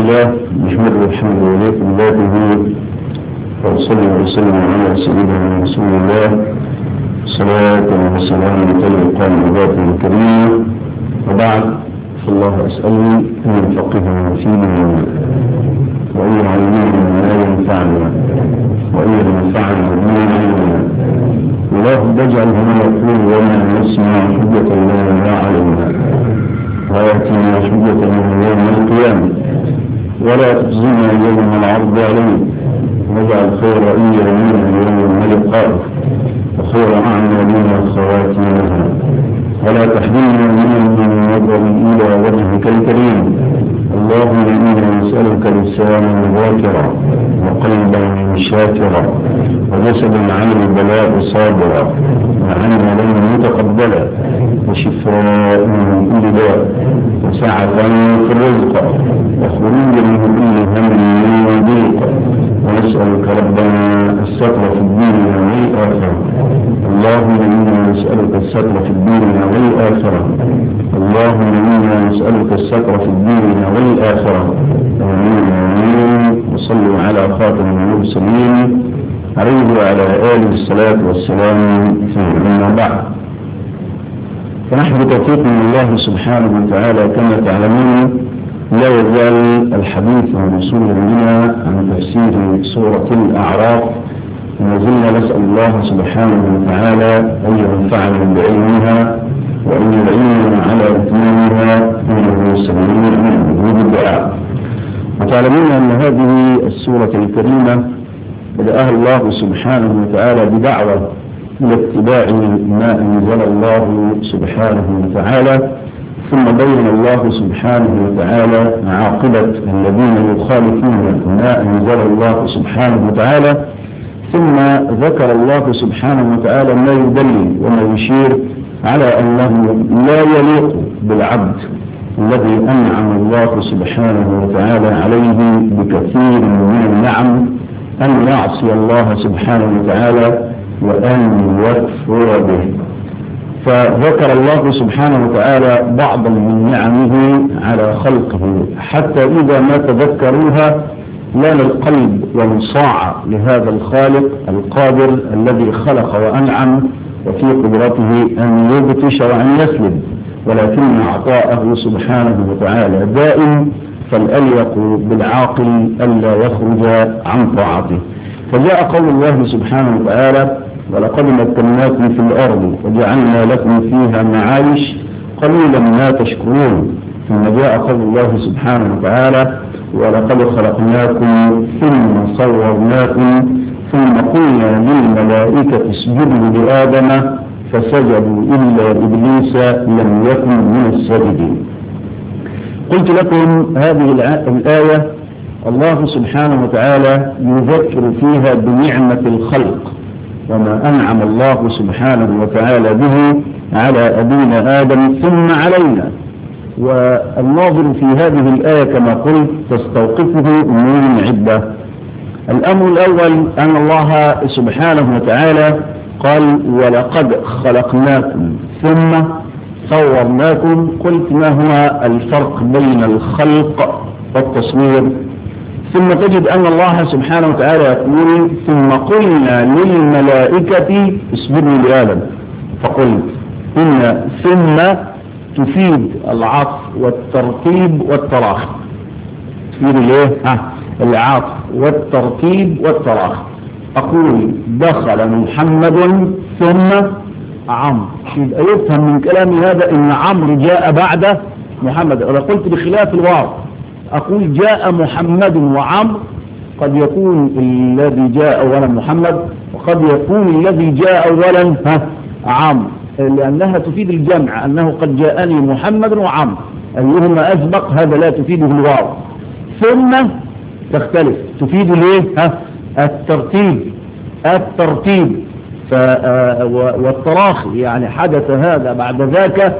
لله نحمده الحمد لله في ذاته وصلى وسلم على سيدنا رسول الله صلاة وسلام تلقى عباده الكريمة. وبعد فالله أسأل أن يفقهنا في ديننا وأن يعلمنا ما ينفعنا وأن ينفعنا بما علمنا. اللهم اجعل ما نقول وما نسمع حجة لنا لا علينا ويأتينا حجة من يوم القيامة ولا تخزنا يوم العرض عليه واجعل خير أيامنا يوم لقائك وخير أعمالنا خواتيمها ولا تحرمنا من النظر إلى وجهك الكريم. اللهم إنا نسألك لسانا ذاكرا وقلبا شاكرا وجسدا عن البلاء صابرا وعملا متقبلا وشفاء من كل داء وسعة في الرزق وخروجا من كل هم وضيق. ونسألك ربنا الستر في الدنيا والآخرة. اللهم إنا نسألك الستر في الدنيا والآخرة. اللهم إنا نسألك الستر في الدنيا والآخرة. آمين. وصلوا على خاتم المرسلين عليه وعلى آله الصلاة والسلام. أما بعد فنحن بتوفيق من الله سبحانه وتعالى كما تعلمون لا يزال الحديث موصولا بنا عن تفسير سورة الأعراف. وما زلنا نسأل الله سبحانه وتعالى أن ينفعنا بعلمها وأن يعيننا على إتمامها إنه سميع مجيب الدعاء. وتعلمون أن هذه السورة الكريمة بدأها الله سبحانه وتعالى بدعوة إلى اتباع ما أنزل الله سبحانه وتعالى، ثم بين الله سبحانه وتعالى عاقبة الذين يخالفون ما أنزل الله سبحانه وتعالى، ثم ذكر الله سبحانه وتعالى ما يدل وما يشير على أنه لا يليق بالعبد الذي أنعم الله سبحانه وتعالى عليه بكثير من النعم أن يعصي الله سبحانه وتعالى وأن يكفر به. فذكر الله سبحانه وتعالى بعضا من نعمه على خلقه حتى إذا ما تذكروها لان القلب وانصاع لهذا الخالق القادر الذي خلق وأنعم وفي قدرته أن يبتش وأن يسلب، ولكن عطاءه سبحانه وتعالى دائم، فالأليق بالعاقل ألا يخرج عن طاعته. فجاء قول الله سبحانه وتعالى ولقد مكناكم في الأرض وجعلنا لكم فيها معايش قليلا ما تشكرون. ثم جاء قول الله سبحانه وتعالى ولقد خلقناكم ثم صورناكم ثم قلنا للملائكة اسجدوا لآدم فسجدوا إلا إبليس لم يكن من الساجدين. قلت لكم هذه الآية الله سبحانه وتعالى يذكر فيها بنعمة الخلق وما أنعم الله سبحانه وتعالى به على أبينا آدم ثم علينا. والناظر في هذه الآية كما قلت تستوقفه أمور عدة. الأمر الأول أن الله سبحانه وتعالى قال ولقد خلقناكم ثم صورناكم. قلت ما هو الفرق بين الخلق والتصوير؟ ثم تجد أن الله سبحانه وتعالى يقول ثم قلنا للملائكة اسجدوا لآدم. فقلت إن ثم تفيد العطف والترتيب والتراخي. تفيد الايه؟ العطف والترتيب والتراخي. أقول دخل محمد ثم عمرو، يبقى يفهم من كلامي هذا إن عمرو جاء بعد محمد. أنا قلت بخلاف الواو، أقول جاء محمد وعمرو، قد يكون الذي جاء أولا محمد وقد يكون الذي جاء أولا عمرو، لأنها تفيد الجمع أنه قد جاءني محمد وعمرو أيهما أسبق، هذا لا تفيده الواو. ثم تختلف تفيد الايه؟ الترتيب والتراخي، يعني حدث هذا بعد ذاك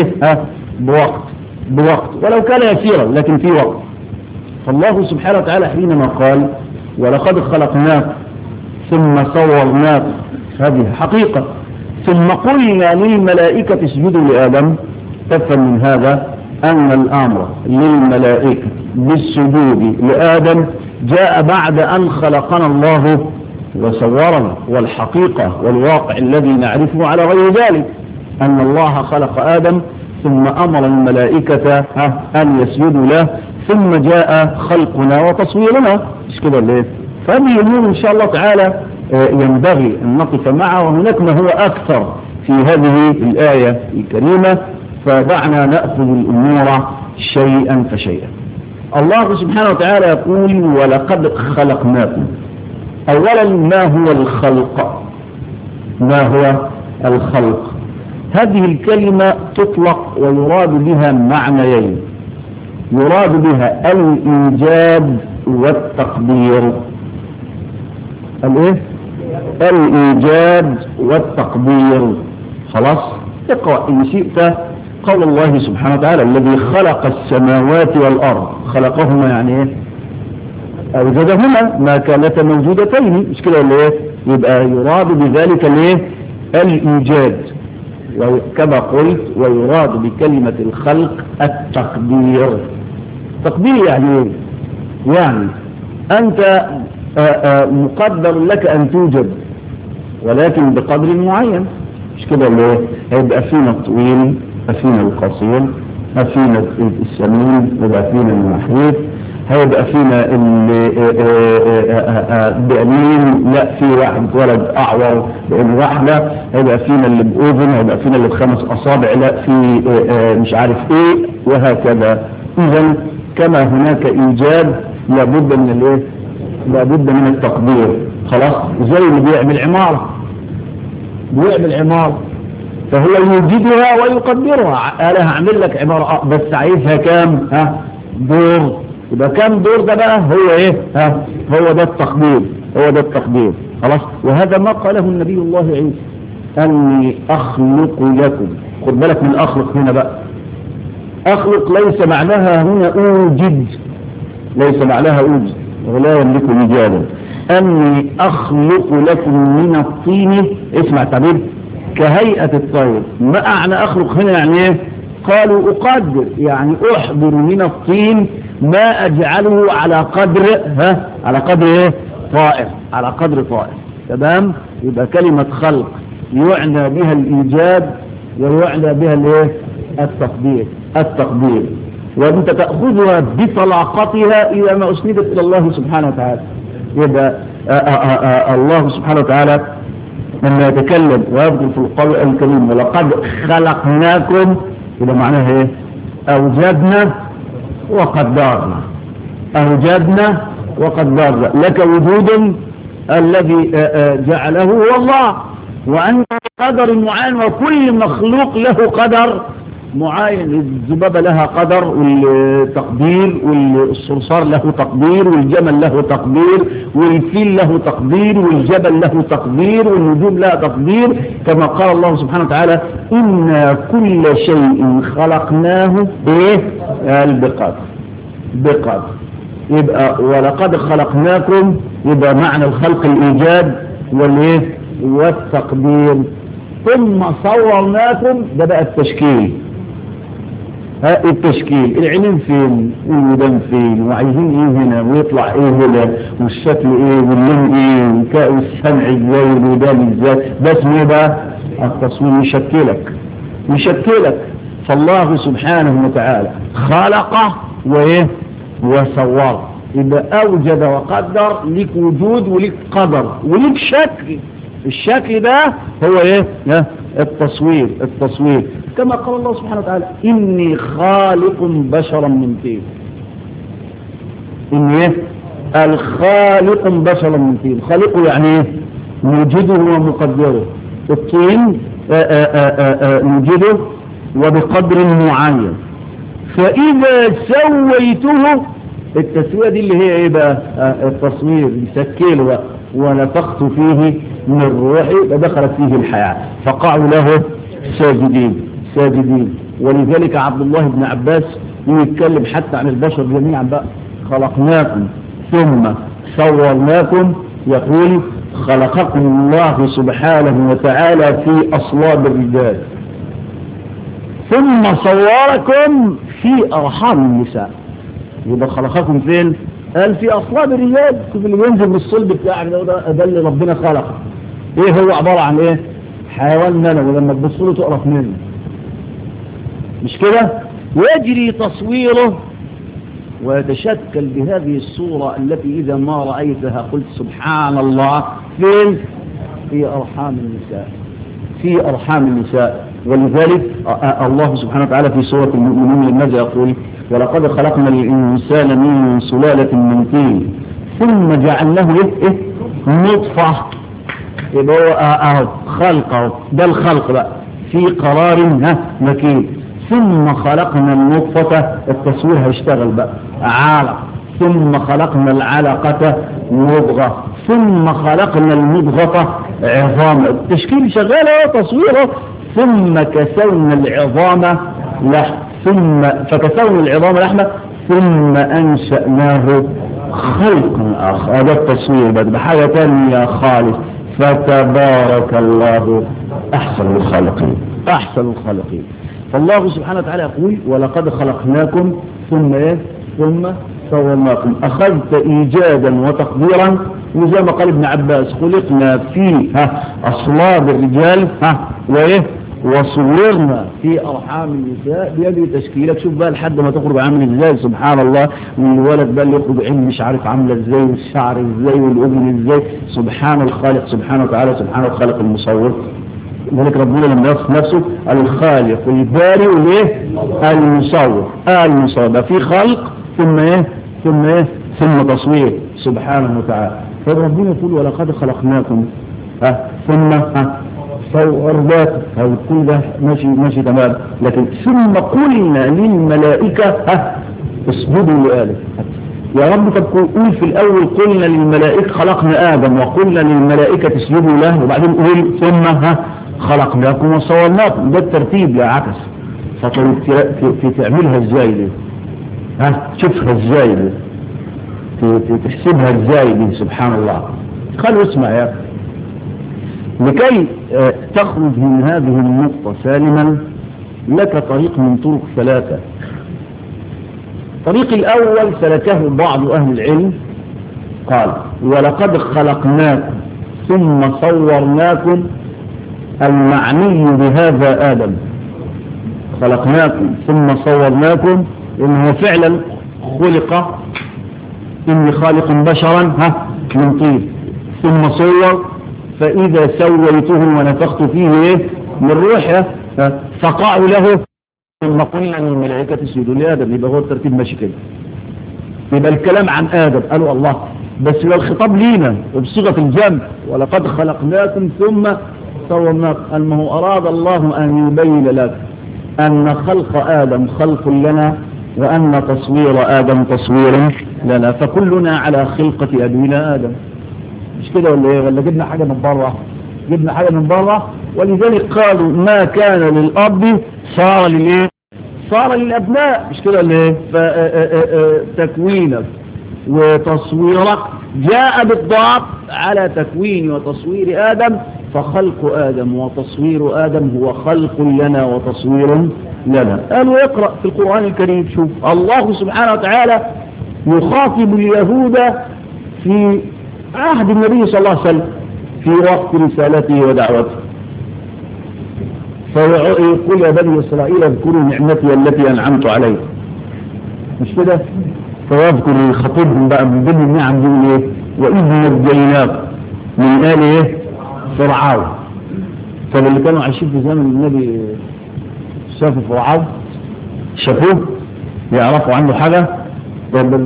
بوقت ولو كان يسيرا لكن في وقت. فالله سبحانه وتعالى حينما قال ولقد خلقناك ثم صورناك هذه حقيقة، ثم قلنا للملائكة اسجدوا لآدم، تفهم من هذا أن الأمر للملائكة بالسجود لآدم جاء بعد أن خلقنا الله وصورنا، والحقيقة والواقع الذي نعرفه على غير ذلك، أن الله خلق آدم ثم أمر الملائكة أن يسجدوا له، ثم جاء خلقنا وتصويرنا. مش كده ليه؟ فهذه الأمور إن شاء الله تعالى ينبغي أن نقف معها، وهناك ما هو أكثر في هذه الآية الكريمة، فدعنا نأخذ الأمور شيئا فشيئا. الله سبحانه وتعالى يقول ولقد خلقناكم. أولا ما هو الخلق؟ ما هو الخلق؟ هذه الكلمة تطلق ويراد بها معنيين، يراد بها الإيجاد والتقدير. الايه؟ الإيجاد والتقدير. خلاص؟ اقرأ إن شئت قول الله سبحانه وتعالى الذي خلق السماوات والأرض. خلقهما يعني ايه؟ أوجدهما، ما كانتا موجودتين. مش كده ولا ايه؟ يبقى يراد بذلك الايه؟ الإيجاد، وكما قلت ويراد بكلمة الخلق التقدير. تقدير يعني ايه؟ يعني أنت مقدر لك أن توجد، ولكن بقدر معين. مش كده ولا ايه؟ هيبقى فينا الطويل، فينا القصير، فينا السمين، يبقى فينا المحيط، هيبقى فينا بأمين، لا في واحد ولد أعور بأن واحدة، هيبقى فينا اللي بأذن، هيبقى فينا اللي ب5 أصابع، لا في مش عارف ايه، وهكذا. إذن كما هناك إيجاد لابد من الايه؟ لابد من التقدير. خلاص؟ زي اللي بيعمل عمارة، بيعمل عمارة فهو يوجدها ويقدرها. أنا هعمل لك عمارة بس عايزها كام؟ دور. يبقى كام دور ده بقى؟ هو ايه؟ هو ده التقدير، هو ده التقدير. خلاص؟ وهذا ما قاله النبي الله عيسى أني أخلق لكم. خد بالك من أخلق هنا بقى. أخلق ليس معناها هنا أوجد، ليس معناها أوجد ولا يملك إيجادا. أني أخلق لكم من الطين، اسمع تعبير، كهيئة الطير. ما معنى أخلق هنا يعني ايه؟ قالوا أقدر، يعني أحضر من الطين ما أجعله على قدر على قدر ايه؟ طائر، على قدر طائر. تمام؟ يبقى كلمة خلق يعنى بها الإيجاد ويعنى بها الايه؟ التقدير. التقدير وأنت تأخذها بطلاقتها إذا ما أسندت إلى الله سبحانه وتعالى. يبقى الله سبحانه وتعالى لما يتكلم ويذكر في القرآن الكريم ولقد خلقناكم، يبقى معناها ايه؟ أوجدنا وقدرنا. أوجدنا وقدرنا. لك وجود الذي جعله هو الله، وأنت قدر معين، وكل مخلوق له قدر معين. الذبابة لها قدر والتقدير، والصرصار له تقدير، والجمل له تقدير، والفيل له تقدير، والجبل له تقدير، والنجوم لها تقدير. كما قال الله سبحانه وتعالى إنا كل شيء خلقناه بقدر. بقدر. يبقى ولقد خلقناكم، يبقى معنى الخلق الإيجاد والتقدير. ثم صورناكم، ده بقى التشكيل. التشكيل، العينين فين والودان فين وعايزين ايه هنا ويطلع ايه هنا والشكل ايه واللون ايه والسمع ازاي والودان ازاي. ده اسمه بقى التصوير. يشكلك. فالله سبحانه وتعالى خلق وايه وصور. يبقى اوجد وقدر، لك وجود ولك قدر ولك شكل. الشكل ده هو ايه؟ التصوير. كما قال الله سبحانه وتعالى إني خالق بشرا من طين. إني الخالق بشرا من طين. خالقه يعني ايه؟ موجده ومقدره. الطين موجده وبقدر معين. فإذا سويته، التسوية دي اللي هي ايه بقى؟ التصوير. يسكله بقى ونفخت فيه من روحي فدخلت فيه الحياة فقعوا له ساجدين. ولذلك عبد الله بن عباس يتكلم حتى عن البشر جميعا بقى. خلقناكم ثم صورناكم، يقول خلقكم الله سبحانه وتعالى في أصلاب الرجال ثم صوركم في أرحام النساء. يبقى خلقكم فين؟ قال في أصلاب الرجال. شوف اللي ينزل من الصلب بتاعك ده اللي ربنا خلقه. ايه هو عبارة عن ايه؟ حيوان منوي لما تبص له تقرف منه، مش كده؟ يجري تصويره ويتشكل بهذه الصورة التي إذا ما رأيتها قلت سبحان الله. فين؟ في أرحام النساء، في أرحام النساء. ولذلك الله سبحانه وتعالى في سورة المؤمنين ماذا يقول؟ ولقد خلقنا الإنسان من سلالة من طين ثم جعلناه نطفة. يبقى خلقه ده الخلق بقى في قرار مكين. ثم خلقنا النطفة، التصوير هيشتغل بقى علق. ثم خلقنا العلقة مضغة. ثم خلقنا المضغة عظام. التشكيل شغال تصويره. ثم كسونا العظام لحم. فكسونا العظام لحمة ثم أنشأناه خلقا آخر. هذا التصوير بحاجة ثانية خالص. فتبارك الله أحسن الخالقين، أحسن الخالقين. فالله سبحانه وتعالى يقول ولقد خلقناكم ثم ثم صورناكم. أخذت إيجادا وتقديرا، وزي ما قال ابن عباس خلقنا في أصلاب الرجال وصورنا في أرحام النساء. بيجري تشكيلك. شوف بقى لحد ما تخرج عامل ازاي سبحان الله. والولد بقى اللي يخرج عين مش عارف عامله ازاي، والشعر ازاي، والاذن ازاي. سبحان الخالق سبحانه وتعالى، سبحان الخالق المصور. ذلك ربنا لما يصف نفسه الخالق البارئ المصور. المصور في خلق ثم تصوير سبحانه وتعالى. فربنا يقول ولقد خلقناكم ثم صورناكم. كل ده ماشي تمام. لكن ثم قلنا للملائكة اسجدوا لآدم. يا رب طب قول في الأول قلنا للملائكة خلقنا آدم وقلنا للملائكة اسجدوا له، وبعدين قول ثم خلقناكم وصورناكم. ده الترتيب لا عكس. فطيب تعملها ازاي دي؟ تشوفها ازاي دي؟ تحسبها ازاي دي؟ سبحان الله. خلوا اسمع يا أخي. لكي تخرج من هذه النقطة سالما لك طريق من طرق ثلاثة. الطريق الأول سلكه بعض أهل العلم، قال ولقد خلقناكم ثم صورناكم. المعني بهذا آدم. خلقناكم ثم صورناكم إنه فعلا خلق. إني خالق بشرا من طين ثم صور. فإذا سويته ونفخت فيه من روحه فقعوا له. ثم قلنا للملائكة اسجدوا لآدم. يبقى هو الترتيب ماشي كده. يبقى الكلام عن آدم قالوا الله، بس لو الخطاب لينا وبصيغة الجمع ولقد خلقناكم ثم صورناكم. أنه أراد الله أن يبين لك أن خلق آدم خلق لنا، وأن تصوير آدم تصوير لنا. فكلنا على خلقة أبينا آدم. مش كده ولا ايه؟ ولا جبنا حاجة من بره؟ جبنا حاجة من بره. ولذلك قالوا ما كان للأب صار للايه؟ صار للأبناء. مش كده ولا ايه؟ فتكوينك وتصويرك جاء بالضبط على تكوين وتصوير آدم. فخلق آدم وتصوير آدم هو خلق لنا وتصوير لنا. قالوا يقرأ في القرآن الكريم. شوف الله سبحانه وتعالى يخاطب اليهود في عهد النبي صلى الله عليه وسلم في وقت رسالته ودعوته. فيقول يا بني إسرائيل اذكروا نعمتي التي أنعمت عليكم. مش كده؟ فيذكر خطيبهم بقى من ضمن النعم دي ايه؟ وإذ نجيناكم من آل ايه؟ فرعون. فاللي كانوا عايشين في زمن النبي شافوا فرعون؟ شافوه؟ يعرفوا عنه حاجة؟ أبدا.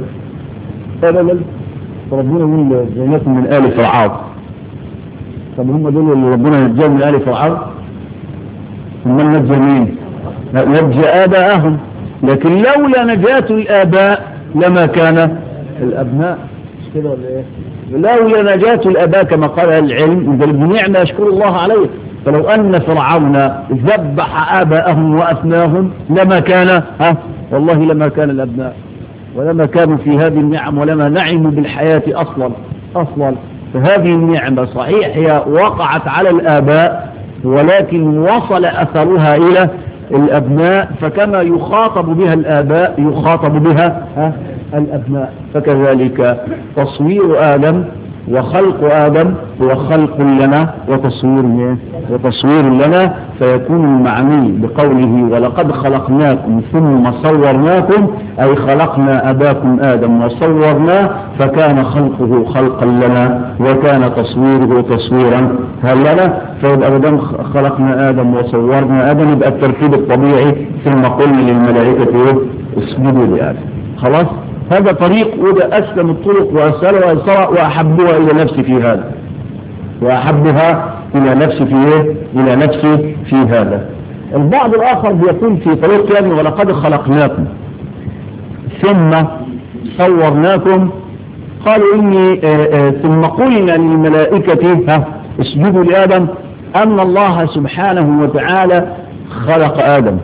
فربنا يقول نجيناكم من آل فرعون. طب هم دول اللي ربنا نجاهم من آل فرعون؟ هم نجى مين؟ نجى آباءهم. لكن لولا نجاة الآباء لما كان الأبناء. مش كده ولا ايه؟ لولا نجاة الآباء كما قال العلم بنعمة يشكر الله عليه. فلو أن فرعون ذبح آباءهم وأثناهم لما كان والله لما كان الأبناء، ولما كانوا في هذه النعم، ولما نعموا بالحياة أصلا. فهذه النعمة صحيح هي وقعت على الآباء، ولكن وصل أثرها إلى الأبناء، فكما يخاطب بها الآباء يخاطب بها الأبناء. فكذلك تصوير آدم وخلق آدم هو خلق لنا وتصوير لنا، فيكون المعني بقوله ولقد خلقناكم ثم صورناكم، أي خلقنا أباكم آدم وصورناه، فكان خلقه خلقا لنا وكان تصويره تصويرا لنا. فيبقى مادام خلقنا آدم وصورنا آدم يبقى التركيب الطبيعي ثم قلنا للملائكة اسجدوا لآدم. خلاص، هذا طريق، وده أسلم الطرق وأسهلها وأيسرها وأحبها إلى نفسي في هذا، وأحبها إلى نفسي في هذا. البعض الآخر بيقول في طريق ثاني ولقد خلقناكم ثم صورناكم، قالوا إني ثم قلنا للملائكة اسجدوا لآدم، أن الله سبحانه وتعالى خلق آدم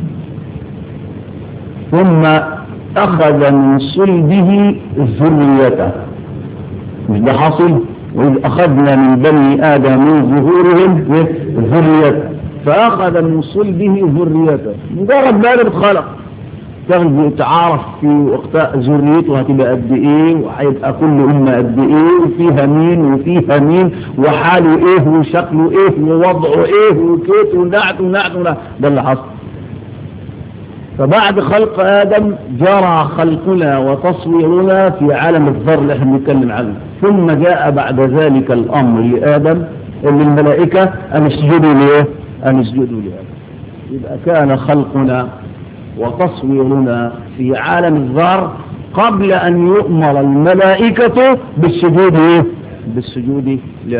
ثم أخذ من صلبه ذريته. مش ده حاصل؟ وإذ أخذنا من بني آدم من ظهورهم ذريته، فأخذ من صلبه ذريته. مجرد ما آدم اتخلق تعرف في وقتها ذريته هتبقى قد ايه، وهيبقى كل أمة قد ايه، وفيها مين وفيها مين، وحاله ايه وشكله ايه ووضعه ايه وكيت ونعت. ده اللي حصل. فبعد خلق آدم جرى خلقنا وتصويرنا في عالم الذر اللي احنا بنتكلم عنه، ثم جاء بعد ذلك الأمر لآدم للملائكة أن اسجدوا لآدم. يبقى كان خلقنا وتصويرنا في عالم الذر قبل أن يؤمر الملائكة بالسجود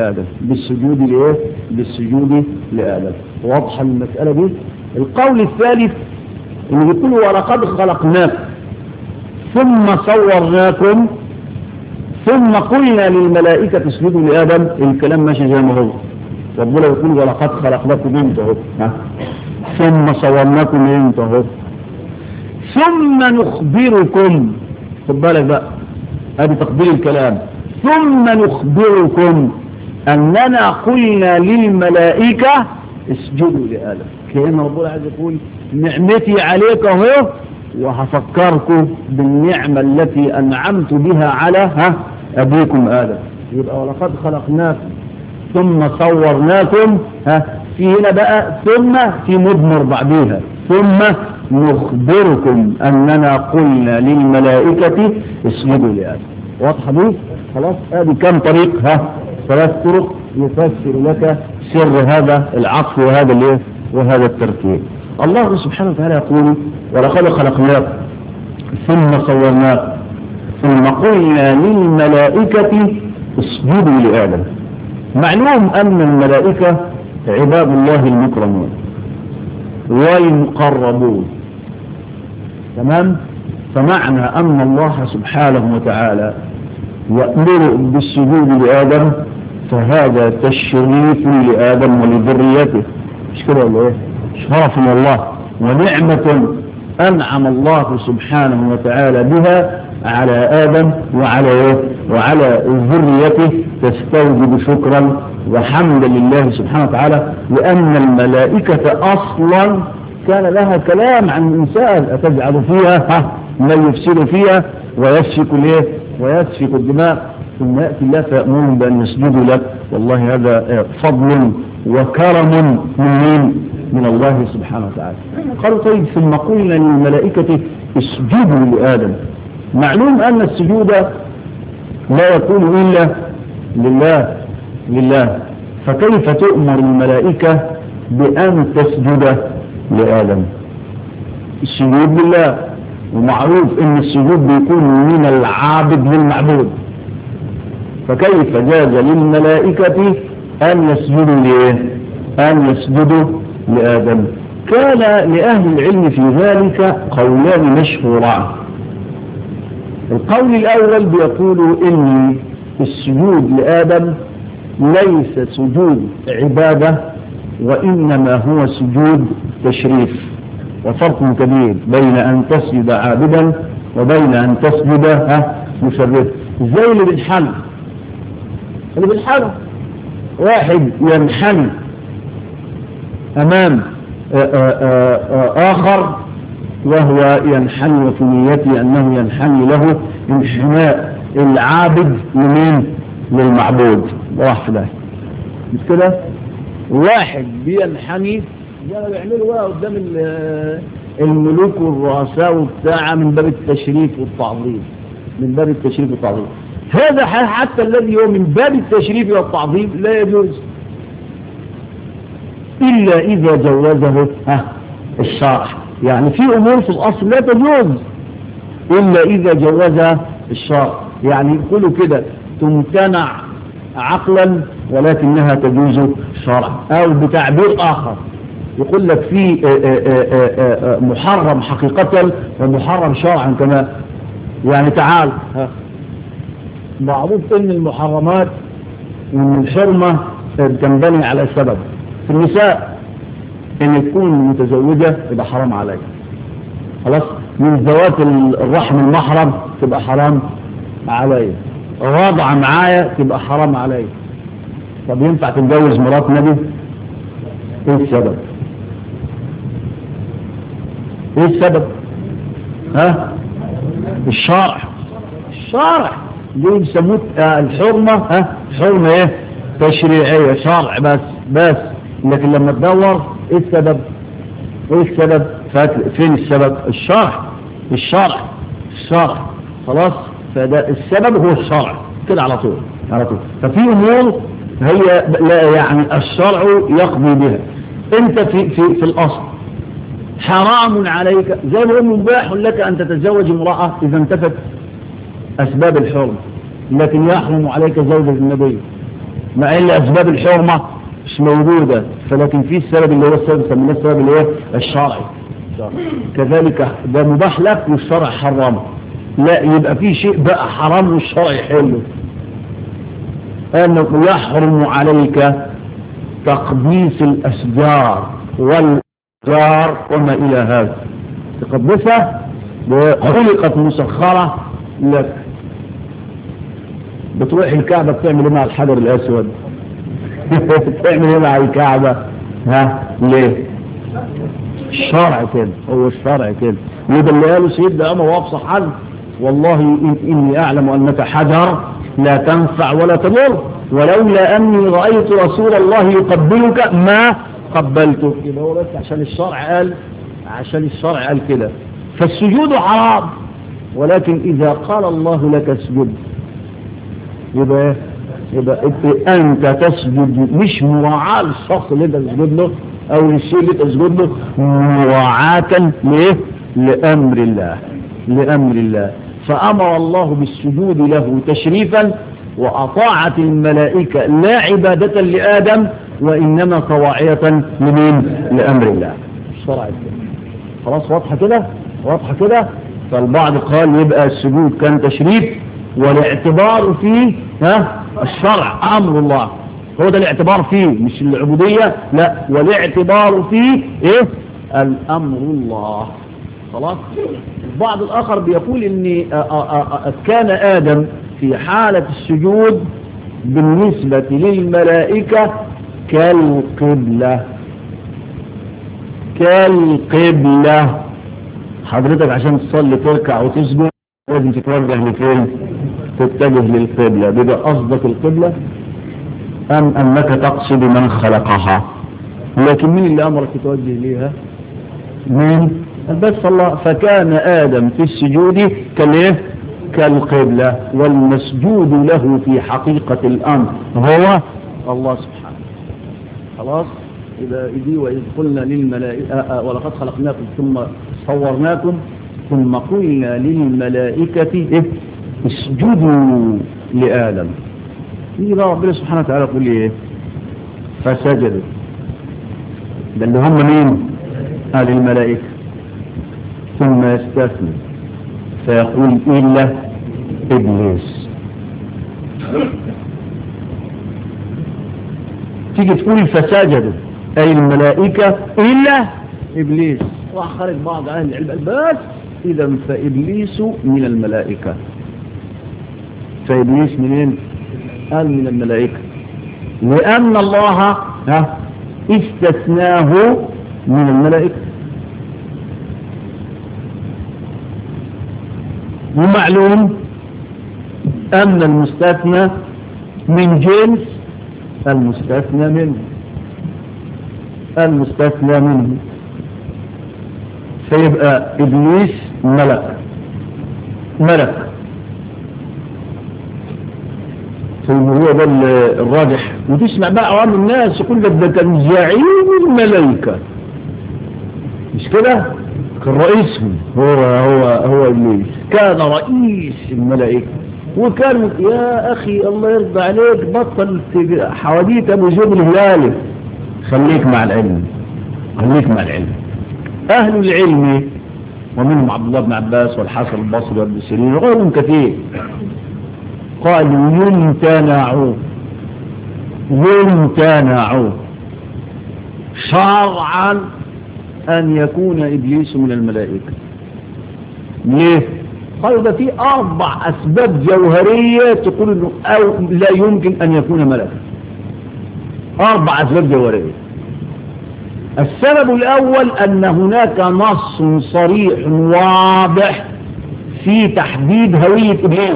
لآدم. واضحة المسألة دي. القول الثالث اللي يقول ولقد خلقناكم ثم صورناكم ثم قلنا للملائكة اسجدوا لآدم، الكلام ماشي زي ما هو. ربنا يقول ولقد خلقناكم انتهوا، ثم صورناكم انتهوا، ثم نخبركم. خد بالك بقى، هذه تقدير الكلام. ثم نخبركم أننا قلنا للملائكة اسجدوا لآدم. كأن ربنا عايز يقول نعمتي عليك اهو، وهفكركم بالنعمة التي أنعمت بها على أبيكم آدم. يبقى ولقد خلقناكم ثم صورناكم، في هنا بقى ثم في مضمر بعدها، ثم نخبركم أننا قلنا للملائكة اسجدوا لآدم. واضحة دي؟ خلاص، هذه كم طريق؟ 3 طرق يفسر لك سر هذا العطف وهذا التركيب. الله سبحانه وتعالى يقول ولقد خلقناكم ثم صورناكم ثم قلنا للملائكة اسجدوا لآدم. معلوم أن الملائكة عباد الله المكرمون والمقربون، تمام؟ فمعنى أن الله سبحانه وتعالى يأمر بالسجود لآدم فهذا تشريف لآدم ولذريته، مش كده ولا ايه؟ شرف من الله ونعمة أنعم الله سبحانه وتعالى بها على آدم وعلى ذريته، تستوجب شكرا وحمدا لله سبحانه وتعالى، لأن الملائكة أصلا كان لها كلام عن الإنسان، أتجعل فيها من يفسد فيها ويسفك الدماء، ثم يأتي الله فيأمرهم بأن يسجدوا لك. والله هذا فضل وكرم من الله سبحانه وتعالى. قالوا طيب ثم قلنا للملائكة اسجدوا لآدم. معلوم أن السجود لا يكون إلا لله، فكيف تؤمر الملائكة بأن تسجد لآدم؟ السجود لله، ومعروف أن السجود بيكون من العابد للمعبود، فكيف جاز للملائكة أن يسجدوا لآدم؟ كان لأهل العلم في ذلك قولان مشهوران. القول الأول بيقول إن السجود لآدم ليس سجود عبادة، وإنما هو سجود تشريف، وفرق كبير بين أن تسجد عابدا وبين أن تسجد مشرف. زي اللي بالحل واحد ينحني أمام آخر، وهو ينحني في نيته أنه ينحني له انحناء العابد لمين؟ للمعبود. راح في ده مش كده؟ واحد بينحني زي ما بيعملوا بقى قدام الملوك والرؤساء وبتاع من باب التشريف والتعظيم، من باب التشريف والتعظيم. هذا حتى الذي هو من باب التشريف والتعظيم لا يجوز إلا إذا جوزه الشرع. يعني في أمور في الأصل لا تجوز إلا إذا جوزها الشرع. يعني يقولوا كده تمتنع عقلا ولكنها تجوز شرعا، أو بتعبير آخر يقول لك في محرم حقيقة ومحرم شرعا كمان. يعني تعال معروف ان المحرمات وان الحرمة تنبني على سبب. في النساء ان تكون متزوجة يبقى حرام عليها خلاص، من ذوات الرحم المحرم تبقى حرام عليها، راضعة معايا تبقى حرام عليها. طب ينفع تتجوز مرات نبي؟ ايه السبب؟ ايه السبب؟ الشرع ليه بيسموه الحرمة حرمة ايه؟ تشريعية، شرع بس. لكن لما تدور ايه السبب؟ فين السبب؟ الشرع خلاص. فده السبب هو الشرع كده على طول. ففي امور هي لا يعني الشرع يقضي بها. انت في الاصل حرام عليك، زي ما هو مباح لك ان تتزوج امرأة اذا انتفت اسباب الحرمة، لكن يحرم عليك زوجة النبي مع ان اسباب الحرمة مش موجودة. فلكن في السبب اللي هو السبب سميناه السبب اللي هو الشرعي. كذلك ده مباح لك والشرع حرمه، لا يبقى في شيء بقى حرام والشرع يحله. أنه يحرم عليك تقديس الأشجار والأشجار وما إلى هذا، تقدسها وخلقت مسخرة لك. بتروح الكعبة بتعمل ايه مع الحجر الأسود؟ بتعمل ايه مع الكعبة؟ ليه؟ الشرع كده، هو الشرع كده. وده اللي قاله سيدنا عمر وابصح حد: والله إني أعلم أنك حجر لا تنفع ولا تضر، ولولا أني رأيت رسول الله يقبلك ما قبلته. يبقى هو بس عشان الشرع قال كده. فالسجود حرام، ولكن إذا قال الله لك اسجد يبقى أنت تسجد مش مراعاة للشخص اللي أنت تسجد له أو للشيء اللي أنت تسجد له، مراعاة لأمر الله. فأمر الله بالسجود له تشريفا، وأطاعت الملائكة لا عبادة لآدم وإنما طواعية لأمر الله. الشرع خلاص واضحة كده. فالبعض قال يبقى السجود كان تشريف، والاعتبار فيه الشرع أمر الله، هو ده الاعتبار فيه مش العبودية، لا، والاعتبار فيه الأمر الله. خلاص. البعض الآخر بيقول إن كان آدم في حالة السجود بالنسبة للملائكة كالقبلة. حضرتك عشان تصلي تركع وتسجد لازم تتوجه لفين؟ تتجه للقبلة. بيبقى قصدك القبلة أم أنك تقصد من خلقها؟ لكن مين اللي أمرك تتوجه ليها؟ مين؟ بس الله. فكان آدم في السجود كالقبلة، والمسجود له في حقيقة الأمر هو الله سبحانه. خلاص. إذا وإذ قلنا للملائكة ولقد خلقناكم ثم صورناكم ثم قلنا للملائكة اسجدوا لآدم. يجي بقى ربنا سبحانه وتعالى يقول لي فسجدوا. ده اللي هم مين؟ الملائكة. ثم يستثني فيقول إلا إبليس. تيجي تقول فسجدوا أي الملائكة إلا إبليس، راح خارج بعض أهل العلم بس إذا فإبليس من الملائكة. فإبليس منين؟ قال من الملائكة، لأن الله استثناه من الملائكة. ومعلوم أن المستثنى من جنس المستثنى منه، فيبقى إبليس ملك. هو ده الراجح. وتسمع بقى عوام الناس يقول لك ده كان زعيم الملائكة، مش كده؟ كان رئيسهم هو إبليس، كان رئيس الملائكة. وكان يا أخي الله يرضى عليك بطل حواديت أبو زيد الهلالي، خليك مع العلم. أهل العلم ومنهم عبد الله بن عباس والحسن البصري وابن سيرين وغيرهم كثير قالوا يمتنع شرعا أن يكون إبليس من الملائكة. ليه؟ قالوا ده في 4 أسباب جوهرية تقول إنه أو لا يمكن أن يكون ملكا. 4 أسباب جوهرية. السبب الأول أن هناك نص صريح واضح في تحديد هوية إبليس،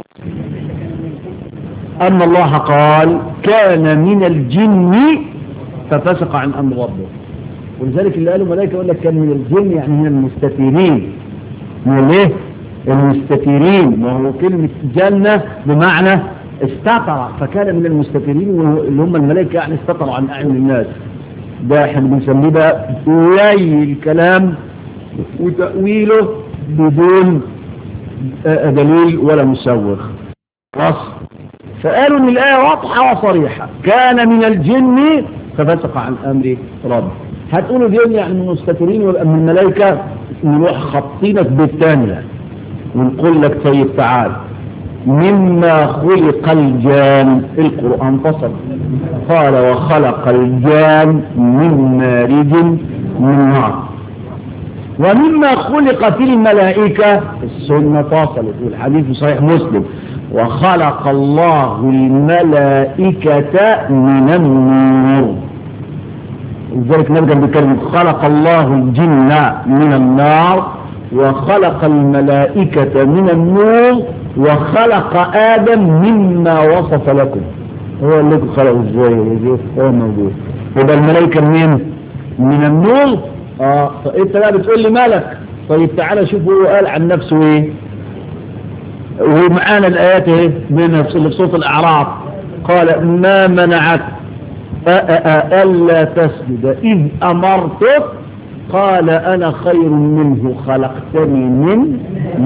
أن الله قال كان من الجن ففسق عن أمر ربه. ولذلك اللي قالوا ملائكة يقول لك كان من الجن يعني من المستتيرين. من ايه؟ المستتيرين. وهو كلمة جنة بمعنى استطر، فكان من المستتيرين اللي هم الملائكة يعني استطروا عن أعين الناس. ده احنا بنسميه بقى قليل الكلام وتأويله بدون دليل ولا مسوغ. خلاص. فقالوا ان الآية واضحة وصريحة، كان من الجن ففسق عن أمر رب. هتقولوا دي يعني من المستترين ويبقى من الملائكة، نروح خطينك بالثانية ونقول لك طيب تعال، مما خلق الجان. القرآن فصل قال وخلق الجان من مارج من نار. ومما خلقت الملائكة السنة فصلت والحديث صحيح مسلم وخلق الله الملائكة من النور. لذلك نرجع بكلمة خلق الله الجن من النار وخلق الملائكة من النور وخلق آدم مما وصف لكم. هو اللي خلقه ازاي هو موجود. يبقى الملائكة من النور. فانت بقى بتقول لي ملك. طيب تعالى شوف هو قال عن نفسه ايه، ومعانا الآيات ايه منها في صوت الأعراف. قال ما منعك ألا تسجد إذ أمرتك قال أنا خير منه خلقتني من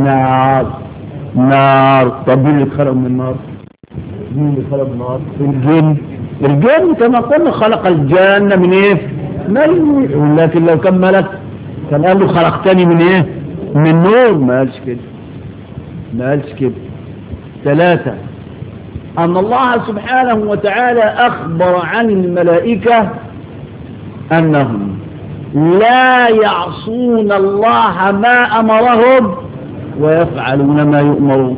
نار. طب مين اللي خلق من النار؟ الجن كما قلنا خلق الجنة من ايه؟ لكن لو كان ملك كان قال له خلقتني من ايه؟ من نور. ما قالش كده. 3 أن الله سبحانه وتعالى أخبر عن الملائكة أنهم لا يعصون الله ما أمرهم ويفعلون ما يؤمرون.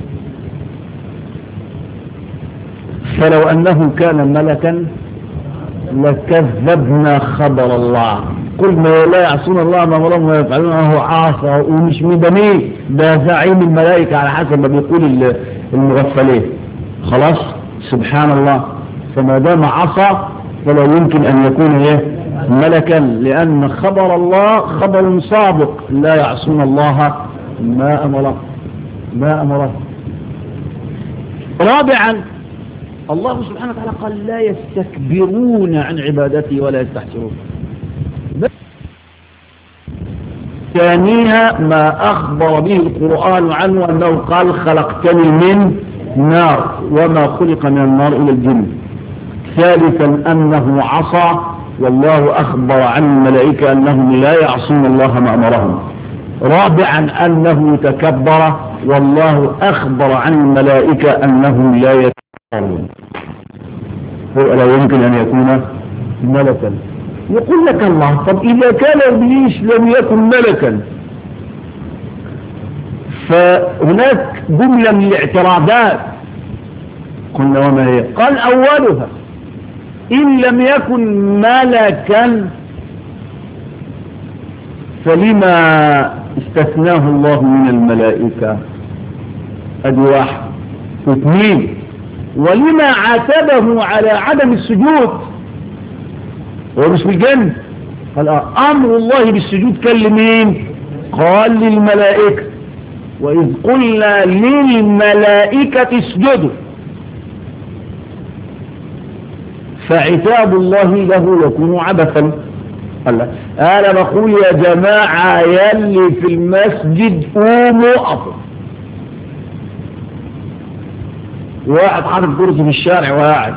فلو أنه كان ملكا لكذبنا خبر الله. قلنا لا يعصون الله ما أمرهم ويفعلون هو عاصى ومش مدني، ده زعيم الملائكة على حسب ما بيقول المغفلين. خلاص سبحان الله. فما دام عصى فلا يمكن أن يكون ايه ملكا، لأن خبر الله خبر صادق لا يعصون الله ما أمره. رابعا الله سبحانه وتعالى قال لا يستكبرون عن عبادته ولا يستحسرون. ثانيها ما أخبر به القرآن عنه أنه قال خلقتني من نار وما خلق من النار إلى الجن. ثالثا أنه عصى والله أخبر عن الملائكة أنهم لا يعصون الله ما أمرهم. رابعا أنه تكبر والله أخبر عن الملائكة أنهم لا يتكبرون. لا يمكن أن يكون ملكا. يقول لك الله طب إذا كان إبليس لم يكن ملكا، فهناك جملة من الاعتراضات قلنا وما هي؟ قال أولها إن لم يكن ملكا فلما استثناه الله من الملائكة؟ ادي واحد. واثنين، ولما عاتبه على عدم السجود؟ هو مش بالجن؟ قال امر الله بالسجود كان لمين؟ قال للملائكة، واذ قلنا للملائكة اسجدوا. فعتاب الله له يكون عبثا. انا بقول يا جماعة يلي في المسجد قوموا اقفوا. واحد حاطط كرسي في الشارع وقاعد،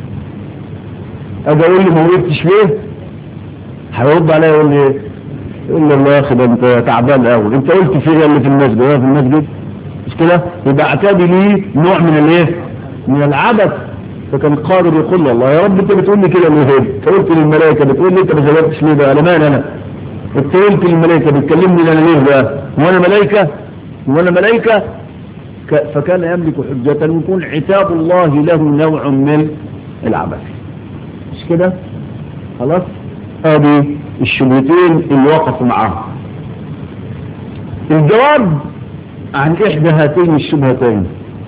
اجي اقول لي ما وقفتش ليه؟ هيرد عليا يقول لي ايه؟ يقول لي الله يا اخي ده انت تعبان قوي، انت قلت فين اللي في المسجد؟ هو في المسجد مش كده؟ يبقى اعتابي ليه نوع من الايه؟ من العبث. فكان قادر يقول له الله يا رب انت بتقول لي كده ليه؟ انت قلت للملائكه، بتقول لي انت ما جاوبتش ليه بقى؟ انا انت قلت للملائكه بتكلمني انا ليه بقى؟ وانا ملائكه؟ فكان يملك حجة يكون عتاب الله له نوع من العبث. مش كده؟ خلاص؟ هذه الشبهتين اللي وقفوا معاه. الجواب عن إحدى هاتين الشبهتين: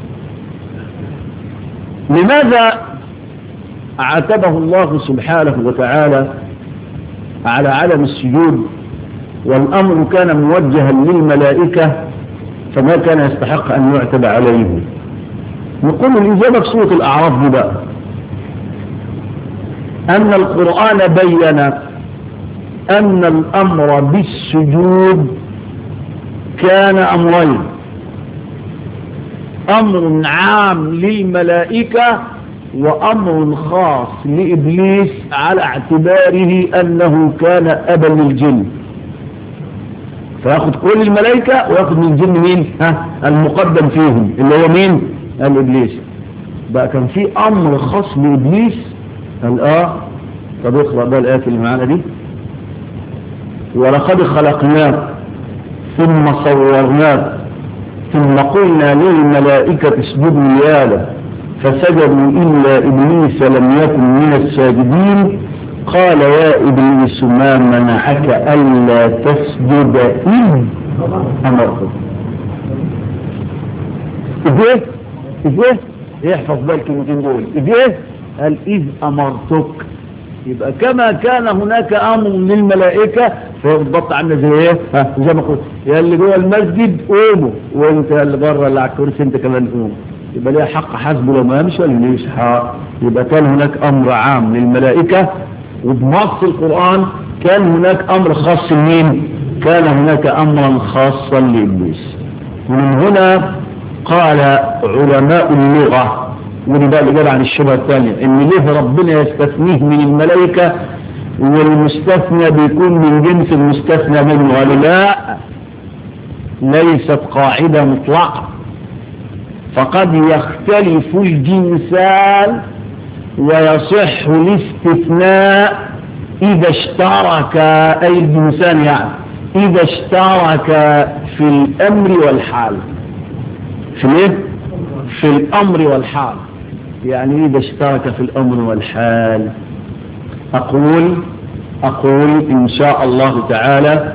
لماذا عاتبه الله سبحانه وتعالى على عدم السجود والأمر كان موجها للملائكة فما كان يستحق أن يعتب عليه؟ نقول الإجابة في سورة الأعراف دي بقى أن القرآن بين أن الأمر بالسجود كان أمرين: أمر عام للملائكة وأمر خاص لإبليس على اعتباره أنه كان أبا للجن، فيأخذ كل الملائكة ويأخذ من الجن مين؟ المقدم فيهم اللي هو مين؟ الإبليس. بقى كان في أمر خاص لإبليس. قال طب اقرأ بقى الآية اللي معانا دي: ولقد خلقناه ثم صورناه ثم قلنا للملائكة اسجدوا لآدم فسجدوا إلا إبليس لم يكن من الساجدين قال يا إبليس ما منعك ألا تسجد إذ أمرتك. إذ يحفظ بالك الكلمتين دول. قال إذ أمرتك. يبقى كما كان هناك أمر للملائكة فيضبط عنا زي ما قلت يا اللي جوه المسجد قوموا، وانت اللي بره اللي على الكرسي انت كمان قوم. يبقى ليه حق حسبه لو ما يمشي ولا ليش حق. يبقى كان هناك أمر عام للملائكة، وبنص القرآن كان هناك أمر خاص لمين؟ كان هناك أمرا خاصا لإبليس. ومن هنا قال علماء اللغة، ودي بقى الإجابة عن الشبهة الثانية، إن ليه ربنا يستثنيه من الملائكة والمستثنى بيكون من جنس المستثنى منه؟ قالوا لا، ليست قاعدة مطلقة، فقد يختلف الجنسان ويصح الاستثناء إذا اشترك، أي الجنسان يعني إذا اشترك في الأمر والحال. في الايه؟ في الأمر والحال، يعني إذا اشترك في الأمر والحال. أقول إن شاء الله تعالى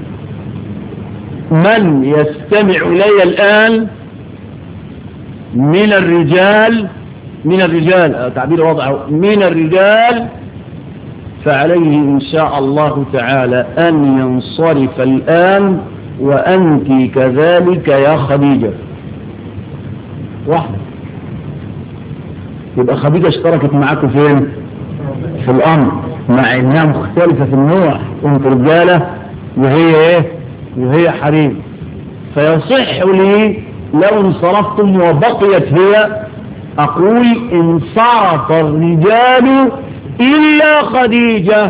من يستمع إلي الآن من الرجال تعبير وضعه من الرجال، فعليه إن شاء الله تعالى أن ينصرف الآن، وأنت كذلك يا خديجة. واحدة يبقى خديجة اشتركت معاكم فين؟ في الأمر، مع إنها مختلفة في النوع، أنت رجالة وهي إيه؟ وهي حريم. فيصح لي لو انصرفتم وبقيت هي، أقول انصرف الرجال إلا خديجة.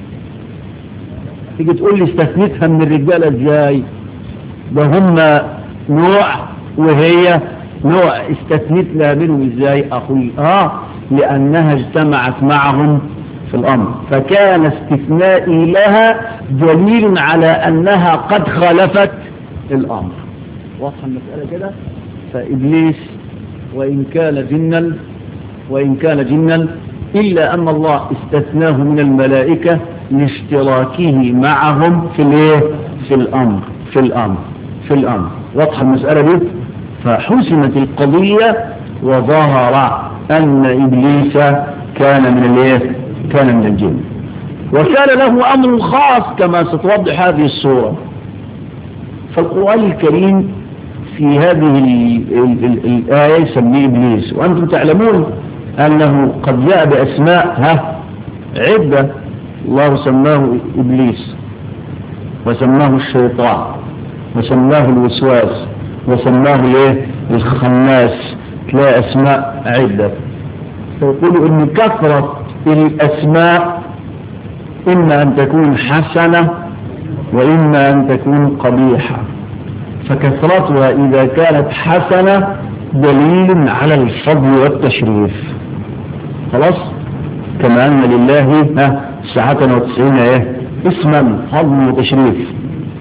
تيجي تقول لي استثنتها من الرجالة ازاي؟ ده هم نوع وهي نوع، استثنتنا منهم ازاي؟ أقول لأنها اجتمعت معهم في الأمر، فكان استثنائي لها دليل على أنها قد خالفت الأمر. واضحة المسألة كده؟ فإبليس وإن كان جنا إلا أن الله استثناه من الملائكة لاشتراكه معهم في الايه؟ في الامر. واضحه المساله دي؟ فحسمت القضيه وظهر ان ابليس كان من الجن، وكان له امر خاص كما ستوضح هذه الصوره. فالقرآن الكريم في هذه الآية يسميه إبليس، وأنتم تعلمون أنه قد جاء بأسماء عدة. الله سماه إبليس، وسماه الشيطان، وسماه الوسواس، وسماه الخناس. تلاقي أسماء عدة. فيقول إن كثرة الأسماء إما أن تكون حسنة وإما أن تكون قبيحة، فكثرتها إذا كانت حسنة دليل على الفضل والتشريف. خلاص؟ كما أن لله 99 اسما فضل وتشريف.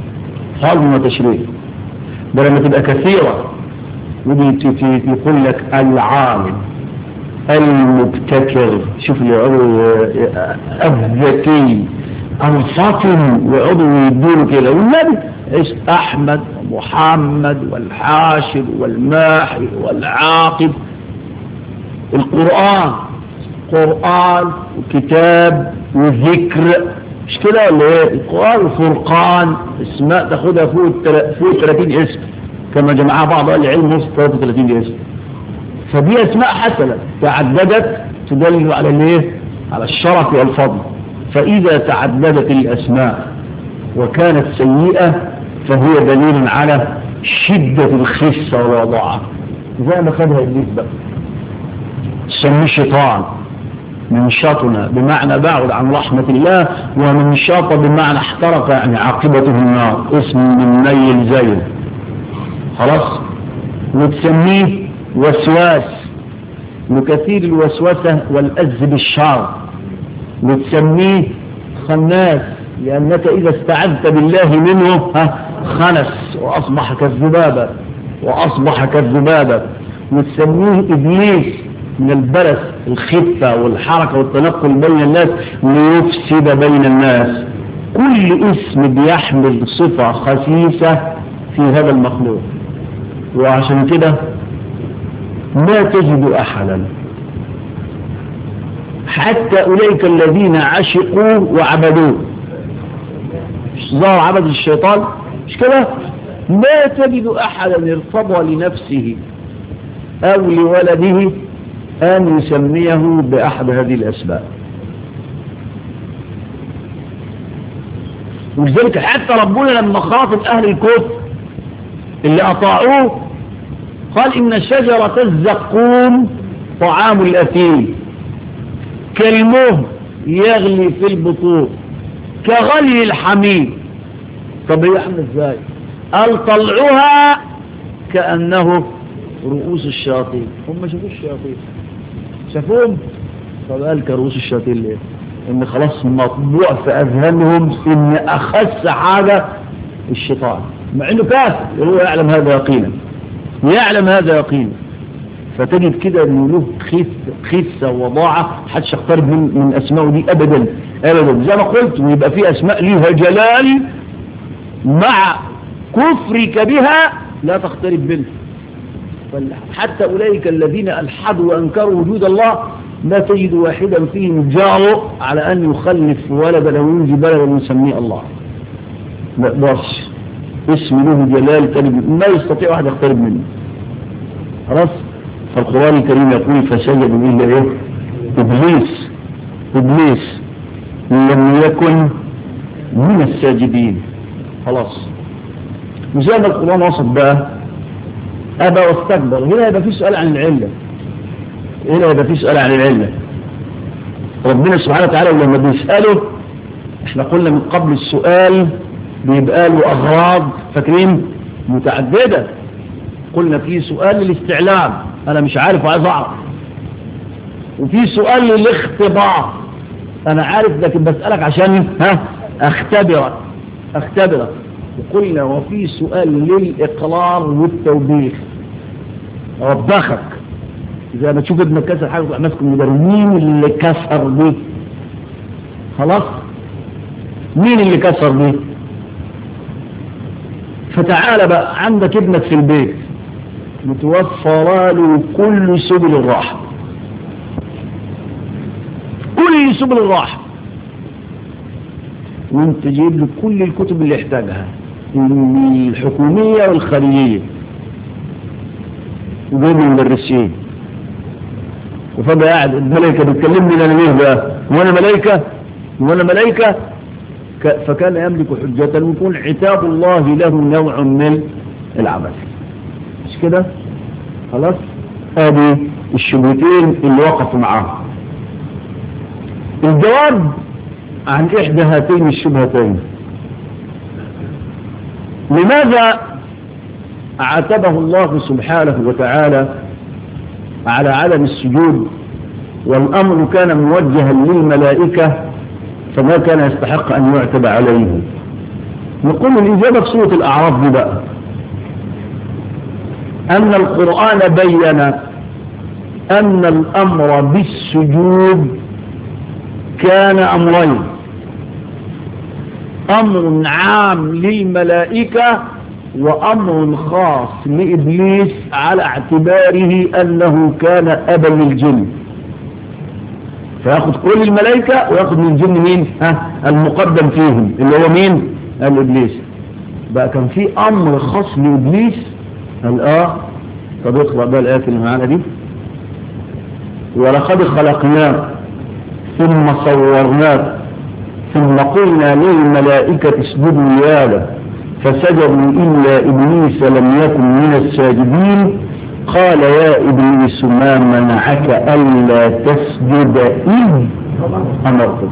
ده لما تبقى كثيرة يقول لك العالم، المبتكر، شوف الذكي، الفاطن، وعضو يدينه كده. والنبي أحمد ومحمد والحاشر والماحي والعاقب. القرآن قرآن وكتاب وذكر، مش كده ولا ايه؟ القرآن وفرقان، اسماء تاخدها فوق 30 اسم كما جمعها بعض اهل العلم، نص 33 اسم. فدي اسماء حسنة تعددت تدل على على الشرف والفضل. فإذا تعددت الأسماء وكانت سيئة فهي دليل على شدة الخسة والوضاعة، زي ما خدها إبليس بقى. سميه شيطان، من شاطنا بمعنى بعد عن رحمة الله، ومن شاط بمعنى احترق، يعني عاقبته النار، اسم من نيل زيل. خلاص؟ وتسميه وسواس، لكثير الوسوسة والأز بالشر. وتسميه خناس، لأنك إذا استعذت بالله منه خنس وأصبح كالذبابة. وتسميه إبليس من البلس، الخفة والحركة والتنقل بين الناس ليفسد بين الناس. كل اسم بيحمل صفة خسيسة في هذا المخلوق. وعشان كده ما تجد أحدا حتى أولئك الذين عشقوا وعبدوه، ظهر عبد الشيطان، مش كده؟ ما تجد أحدا ارتضى لنفسه أو لولده أن يسميه بأحد هذه الأسماء. ولذلك حتى ربنا لما خاطب أهل الكفر اللي أطاعوه قال إن شجرة الزقوم طعام الأثيم، كالمهل يغلي في البطون، كغلي الحميم. طب هي عامله ازاي؟ قال طلعوها كأنه رؤوس الشياطين. هم شافوا الشياطين، شافوهم. طب قال كرؤوس الشياطين ليه؟ ان خلاص مطبوع في اذهانهم ان اخس حاجه الشيطان، مع انه كافر هو يعلم هذا يقينا. فتجد كده انه له خسه وضاعه، محدش يقترب من اسمائه دي ابدا زي ما قلت. ويبقى في اسماء ليها جلال مع كفرك بها لا تقترب منه. حتى اولئك الذين الحدوا وانكروا وجود الله لا تجد واحدا فيهم جاروا على ان يخلف ولدا او ينجي بلدا يسميه الله. ما يقدرش، اسم له جلال ما يستطيع واحد يقترب منه. خلاص؟ فالقرآن الكريم يقول فسجدوا إلا إبليس لم يكن من الساجدين. خلاص. وزي ما القرآن وصف بقى أبى واستكبر. هنا يبقى في سؤال عن العلة. ربنا سبحانه وتعالى لما بيسأله، احنا قلنا من قبل السؤال بيبقى له أغراض، فاكرين، متعددة. قلنا في سؤال للاستعلام، أنا مش عارف وعايز أعرف. وفي سؤال للاختبار، أنا عارف لكن بسألك عشان أختبرك. وقلنا وفي سؤال للإقرار والتوبيخ، أوبخك. إذا ما تشوف ابنك كسر حاجة تروح ماسك المدرب، مين اللي كسر دي؟ خلاص؟ مين اللي كسر دي؟ فتعال بقى عندك ابنك في البيت متوفر له كل سبل الراحة، كل سبل الراحة، وانت جايب له كل الكتب اللي يحتاجها الحكومية والخارجية، وجايب المدرسين، وفجأة قاعد الملائكة بتكلمني انا ليه بقى؟ وانا ملائكة فكان يملك حجة ويكون عتاب الله له نوع من العبث. مش كده؟ خلاص؟ هذه الشبهتين اللي وقفوا معاهم. الجواب عن إحدى هاتين الشبهتين: لماذا عاتبه الله سبحانه وتعالى على عدم السجود والأمر كان موجها للملائكة فما كان يستحق أن يعتب عليه؟ نقول الإجابة في سورة الأعراف دي بقى أن القرآن بين أن الأمر بالسجود كان أمرين: أمر عام للملائكة وأمر خاص لإبليس على اعتباره أنه كان أبا للجن، فيأخذ كل الملائكة ويأخذ من الجن مين؟ المقدم فيهم اللي هو مين؟ الإبليس. بقى كان في أمر خاص لإبليس. طب اقرأ بقى الآية اللي معانا دي: ولقد خلقناه ثم صورناه ثم قلنا للملائكة اسجدوا لآدم فسجدوا إلا إبليس لم يكن من الساجدين قال يا إبليس ما منعك ألا تسجد إذ أمرتك.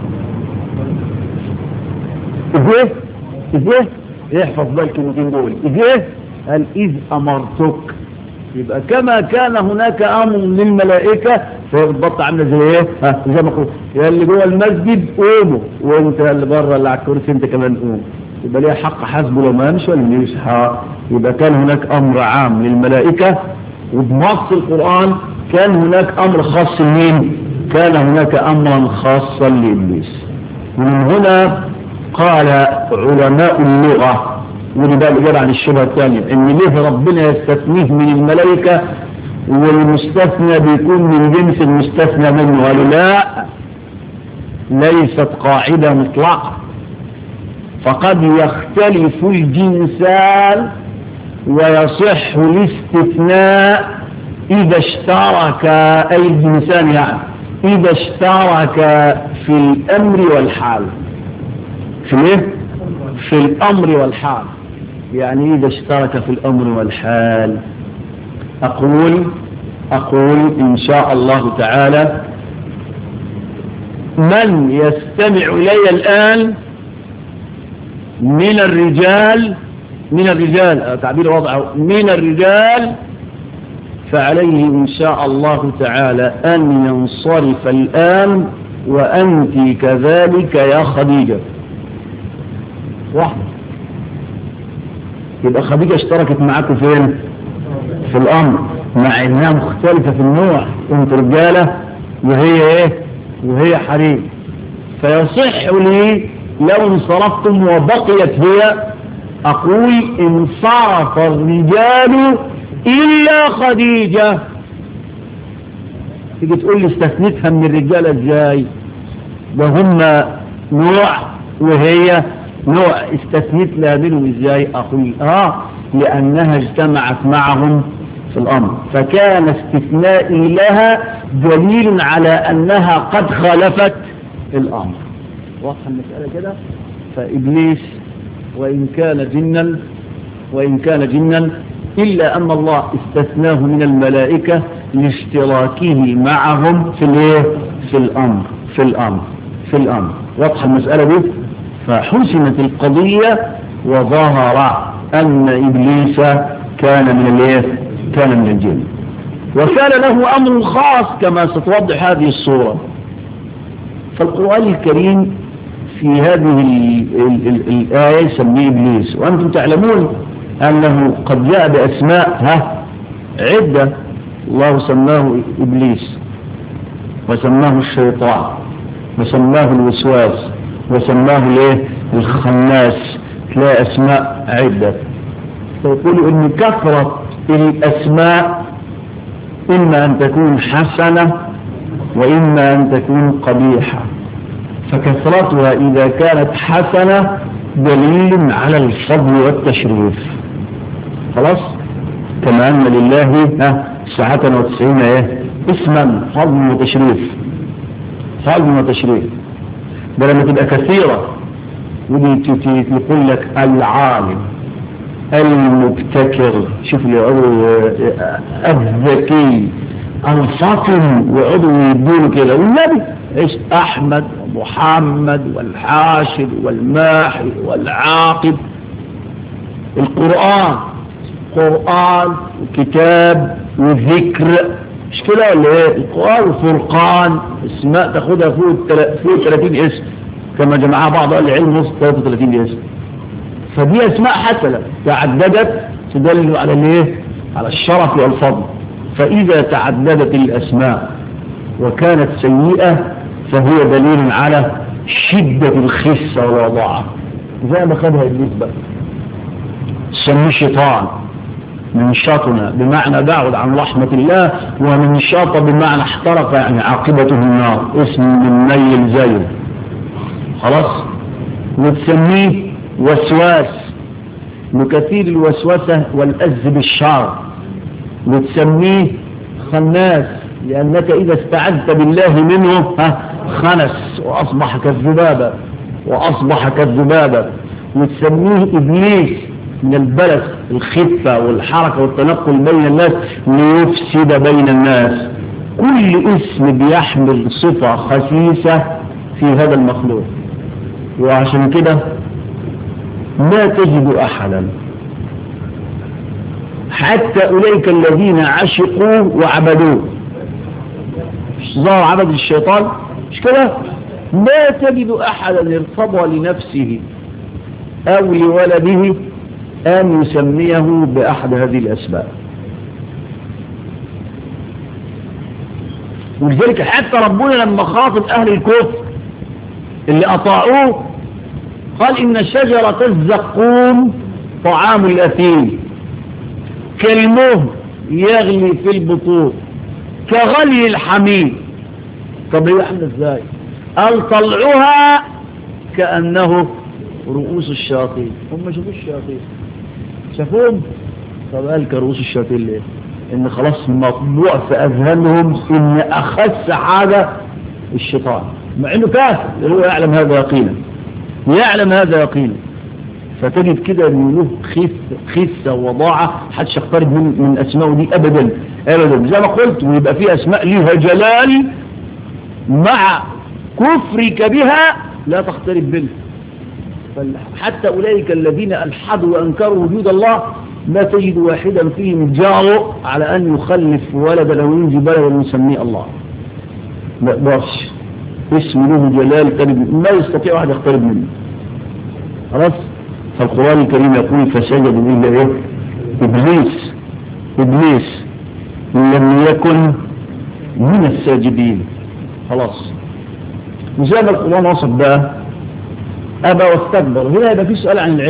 إذ احفظ بالك الكلمتين دول. قال إذ أمرتك. يبقى كما كان هناك أمر للملائكة فيضبط عامله زي ايه؟ زي ما قلت يا اللي جوه المسجد قوموا، وانت اللي بره اللي على الكرسي انت كمان قوم. يبقى ليه حق حسبه لو ما يمشي ولا ما يصحى. يبقى كان هناك أمر عام للملائكة، وبنص القرآن كان هناك أمر خاص لمين؟ كان هناك أمرا خاصا لإبليس. ومن هنا قال علماء اللغة، ودي بقى الإجابة عن الشبهة الثانية، إن ليه ربنا يستثنيه من الملائكة والمستثنى بيكون من جنس المستثنى منه؟ قالوا لا، ليست قاعدة مطلقة، فقد يختلف الجنسان ويصح الاستثناء إذا اشترك أي الجنسان يعني إذا اشترك في الأمر والحال. في ايه؟ في الأمر والحال. يعني إذا اشترك في الأمر والحال. أقول إن شاء الله تعالى من يستمع إلي الآن من الرجال تعبير وضعه من الرجال فعليه إن شاء الله تعالى أن ينصرف الآن، وأنت كذلك يا خديجة. واحدة يبقى خديجة اشتركت معاكم فين؟ في الأمر، مع إنها مختلفة في النوع، انت رجالة وهي ايه؟ وهي حريم. فيصح لي لو انصرفتم وبقيت هي أقول انصرف الرجال إلا خديجة. تيجي تقول لي استثنتها من الرجال ازاي؟ ده هم نوع وهي نوع، استثنت لها منهم ازاي؟ أقول لأنها اجتمعت معهم في الأمر، فكان استثنائي لها دليل على أنها قد خالفت الأمر. واضحة المسألة كده؟ فإبليس وإن كان جنا إلا أن الله استثناه من الملائكة لاشتراكه معهم في الأمر. واضحة المسألة دي؟ فحسمت القضية وظهر أن إبليس كان من الجن، وكان له أمر خاص كما ستوضح هذه الصورة. فالقرآن الكريم في هذه الآية يسميه إبليس، وأنتم تعلمون أنه قد جاء بأسماء عدة. الله سماه إبليس، وسماه الشيطان، وسماه الوسواس، وسماه الخناس، تلاقي أسماء عدة. فيقولوا إن كثرة الأسماء إما أن تكون حسنة وإما أن تكون قبيحة، فكثرتها إذا كانت حسنة دليل على الفضل والتشريف. خلاص، كما أن لله 99 اسما فضل وتشريف، فضل وتشريف. ده لما تبقى كثيرة ودي تقول لك العالم، المبتكر، شوف لي الذكي، الفطن، وعضو يدونه كده. والنبي ايش؟ احمد ومحمد والحاشد والماحي والعاقب. القرآن قرآن وكتاب وذكر، مش كده ولا ايه؟ القرآن والفرقان، اسماء تاخدها فوق 30 اسم، كما جمعها بعض اهل العلم وسط 33 اسم. فدي اسماء حسنة تعددت تدل على الايه؟ على الشرف والفضل. فاذا تعددت الاسماء وكانت سيئة فهي دليل على شدة الخسة والوضاعة، زي ما خدها ابليس بقى. سمي شيطان، من شاطنا بمعنى بعد عن رحمة الله، ومن شاط بمعنى احترق، يعني عاقبته النار، اسم من ميل زيه. خلاص. وتسميه وسواس لكثير الوسوسة والأذ بالشر. وتسميه خناس لأنك إذا استعذت بالله منه خنس وأصبح كالذبابة، وأصبح كالذبابة. وتسميه إبليس من البلس، الخفة والحركة والتنقل بين الناس ليفسد بين الناس. كل اسم بيحمل صفة خسيسة في هذا المخلوق. وعشان كده ما تجد أحدا حتى أولئك الذين عشقوا وعبدوه، مش ظهر عبد الشيطان، مش كده؟ ما تجد أحدا ارتضى لنفسه أو لولده أن يسميه بأحد هذه الأسباب. ولذلك حتى ربنا لما خاطب أهل الكفر اللي أطاعوه قال إن شجرة الزقوم طعام الأثيم كالمهل يغلي في البطون كغلي الحميم. طب هي احنا ازاي؟ قال طلعها كأنه رؤوس الشياطين. هم شافوا الشياطين، شافوهم. طب قال كرؤوس الشياطين ليه؟ ان خلاص مطبوع في اذهانهم ان اخس حاجة الشيطان، مع انه كافر، هو يعلم هذا يقينا، يعلم هذا يقينا. فتجد كده ان له خسة وضاعة، حدش يقترب من اسمائه دي ابدا ابدا. زي ما قلت، ويبقى في اسماء ليها جلال مع كفرك بها لا تقترب منه. حتى اولئك الذين الحدوا وانكروا وجود الله ما تجد واحدا فيهم جاره على ان يخلف ولدا او ينجي بلدا يسميه الله، ما يقدرش. اسم له جلال ما يستطيع واحد يقترب منه. خلاص. فالقرآن الكريم يقول فسجدوا إلا إيه؟ إبليس لم يكن من الساجدين. خلاص. وزي ما القرآن وصف بقى أبى واستكبر. هنا يبقى في سؤال عن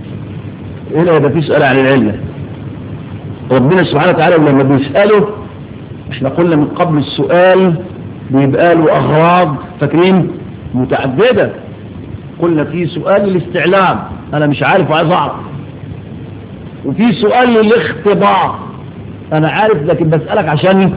العلة. ربنا سبحانه وتعالى لما بيسأله، احنا قلنا من قبل السؤال بيبقى له أغراض، فاكرين؟ متعددة. قلنا في سؤال للاستعلام، أنا مش عارف وعايز أعرف. وفي سؤال للاختبار، أنا عارف لكن بسألك عشان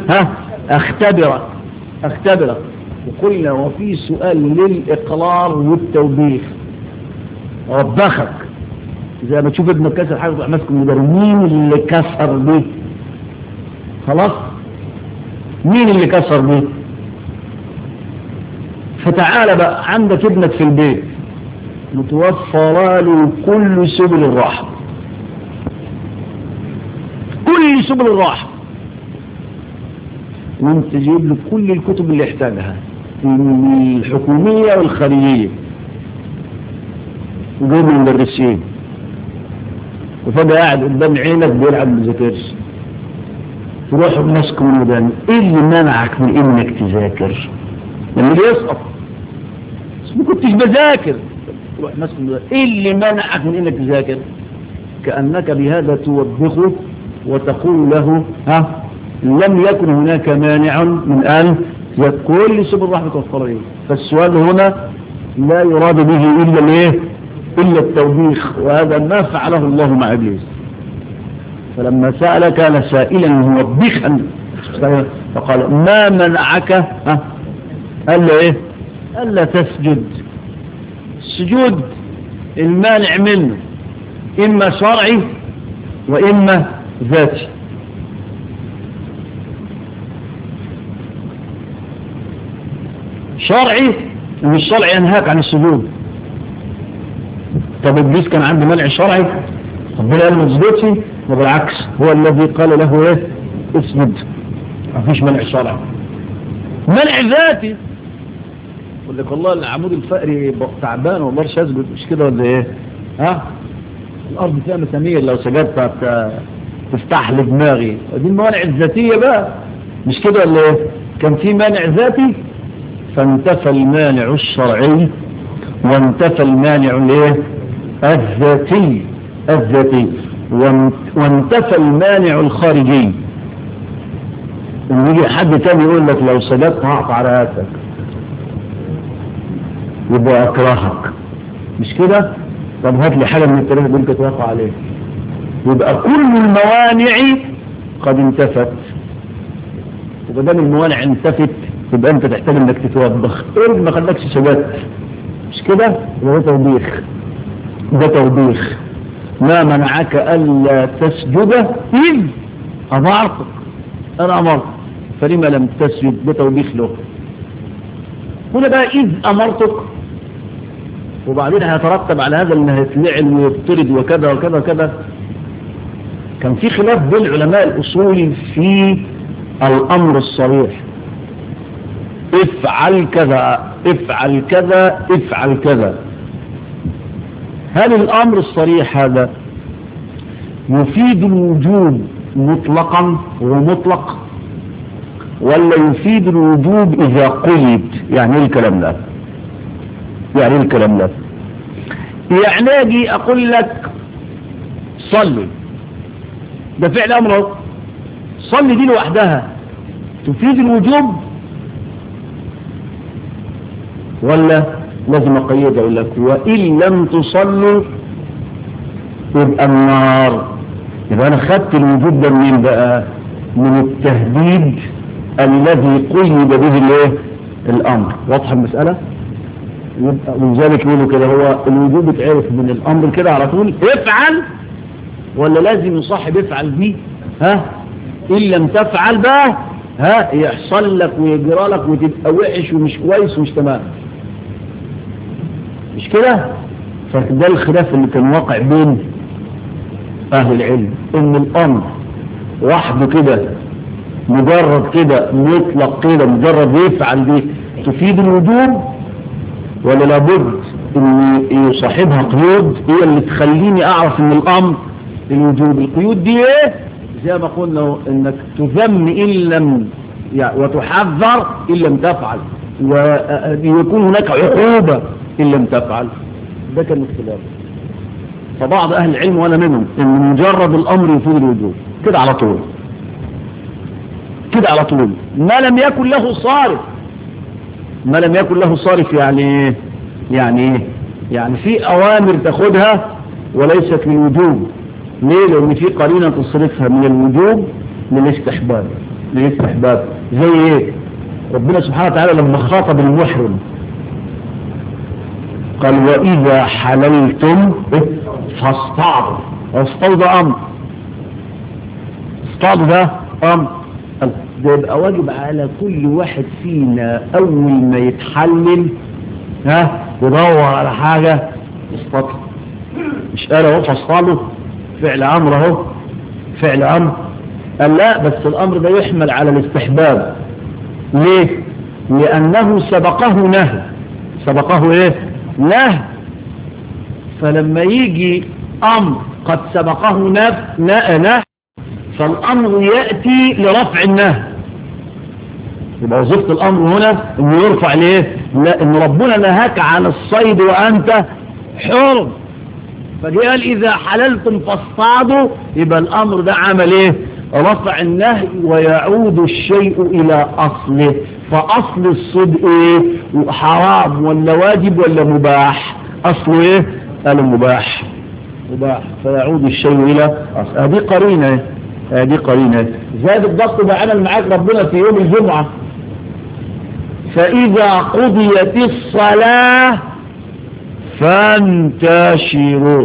أختبرك. وقلنا وفي سؤال للإقرار والتوبيخ، وضخك زي ما تشوف ابن كسر حاجة تروح ماسك مين اللي كسر دي. خلاص، مين اللي كسر دي؟ فتعال بقى، عندك ابنك في البيت متوفر له كل سبل الراحة، كل سبل الراحة، وانت جايب له كل الكتب اللي يحتاجها الحكومية والخارجية، وجايب له مدرسين، وفجأة قاعد قدام عينك بيلعب مذاكرش. تروح ماسكه من ودانه، ايه اللي منعك من انك تذاكر؟ لما يسقط ما كنتش بذاكر. تروح ماسك ايه اللي منعك من انك تذاكر؟ كأنك بهذا توبخه وتقول له ها لم يكن هناك مانع من أن كل سبل الرحمة والفضل. فالسؤال هنا لا يراد به إلا الايه؟ إلا التوبيخ، وهذا ما فعله الله مع إبليس. فلما سأل كان سائلا موبخا فقال ما منعك قال له ايه؟ ألا تسجد. السجود المانع منه إما شرعي وإما ذاتي. شرعي مش شرعي ينهاك عن السجود. طب إبليس كان عنده منع شرعي؟ ربنا قال ما تسجدش، وبالعكس هو الذي قال له ايه؟ اسجد. ما فيش منع شرعي. منع ذاتي يقول لك والله العمود الفقري تعبان والله مش هسجد، مش كده ولا ايه؟ ها؟ الارض فيها مسامير لو سجدت تفتح لي دماغي. دي الموانع الذاتيه بقى، مش كده ولا ايه؟ كان في مانع ذاتي فانتفى المانع الشرعي وانتفى المانع الايه؟ الذاتي وانتفى المانع الخارجي. ان يجي حد تاني يقول لك لو سجدت هقطع راسك يبقى اكرهك، مش كده؟ طب هات لي حاجه من التاريخ دول تتوقع عليه. يبقى كل الموانع قد انتفت، وبدل الموانع انتفت يبقى انت تحتاج انك تتوبخ. ايه ما خلكش سجدت؟ مش كده؟ ده توبيخ. ده توبيخ. ما منعك الا تسجد اذ امرتك، انا امرت فلما لم تسجد؟ ده توبيخ له. هنا بقى اذ امرتك، وبعدين هيترتب على هذا انه يتلعن ويطرد وكذا وكذا وكذا. كان في خلاف بين علماء الاصول في الامر الصريح، افعل كذا افعل كذا افعل كذا. هل الامر الصريح هذا يفيد الوجوب مطلقا ومطلق، ولا يفيد الوجوب اذا قيد؟ يعني ايه الكلام ده؟ يعني ايه الكلام ده؟ يعني اجي اقول لك صلي، ده فعل امر، صلي دي لوحدها تفيد الوجوب ولا لازم اقيد؟ اقول لك وان لم تصلوا يبقى النار. يبقى انا خدت الوجوب ده منين بقى؟ من التهديد الذي قيد به الايه؟ الامر. واضحه المساله؟ يبقى ولذلك يقولوا كده هو الوجوب اتعرف من الامر كده على طول افعل، ولا لازم يصاحب افعل دي؟ ها ان لم تفعل بقى يحصل لك ويجرى لك وتبقى وحش ومش كويس ومش تمام، مش كده؟ فده الخلاف اللي كان واقع بين اهل العلم، ان الامر وحده كده مجرد كده مطلق كده مجرد يفعل دي تفيد الوجوب، ولا لابد ان يصاحبها قيود هي اللي تخليني اعرف ان الامر الوجوب. القيود دي ايه؟ زي ما قلنا انك تذم ان لم وتحذر ان لم تفعل، ويكون هناك عقوبة ان لم تفعل. ده كان اختلاف. فبعض اهل العلم وانا منهم ان مجرد الامر يفيد الوجوب كده على طول، كده على طول ما لم يكن له صارف. ما لم يكن له صارف يعني يعني في اوامر تاخدها وليست للوجوب. ليه؟ لان في قرينه تصرفها من الوجوب للاستحباب. زي ايه؟ ربنا سبحانه وتعالى لما خاطب المحرم قال واذا حللتم فاصطادوا. اصطادوا ده امر، اصطادوا ده امر. ده يبقى واجب على كل واحد فينا اول ما يتحلل يدور على حاجة يصطادها. مش قال اهو فاصطادوا فعل امر اهو، فعل امر. قال لا بس الامر ده يحمل على الاستحباب. ليه؟ لانه سبقه نهي. سبقه ايه؟ نهي. فلما يجي امر قد سبقه نهي فالامر ياتي لرفع النهي. يبقى وظيفه الامر هنا انه يرفع ليه؟ لا ان ربنا نهاك عن الصيد وانت حرم. فقال إذا حللتم فاصطادوا، يبقى الأمر ده عمل إيه؟ رفع النهي ويعود الشيء إلى أصله. فأصل الصيد إيه؟ حرام ولا واجب ولا مباح؟ أصله إيه؟ قالوا مباح. فيعود الشيء إلى أصله. هذه قرينة، هذه قرينة. زاد الضغط بعمل معاك ربنا في يوم الجمعة، فإذا قضيت الصلاة فانتشروا.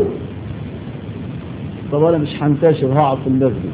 طب أنا مش هنتشر، هقعد في المسجد.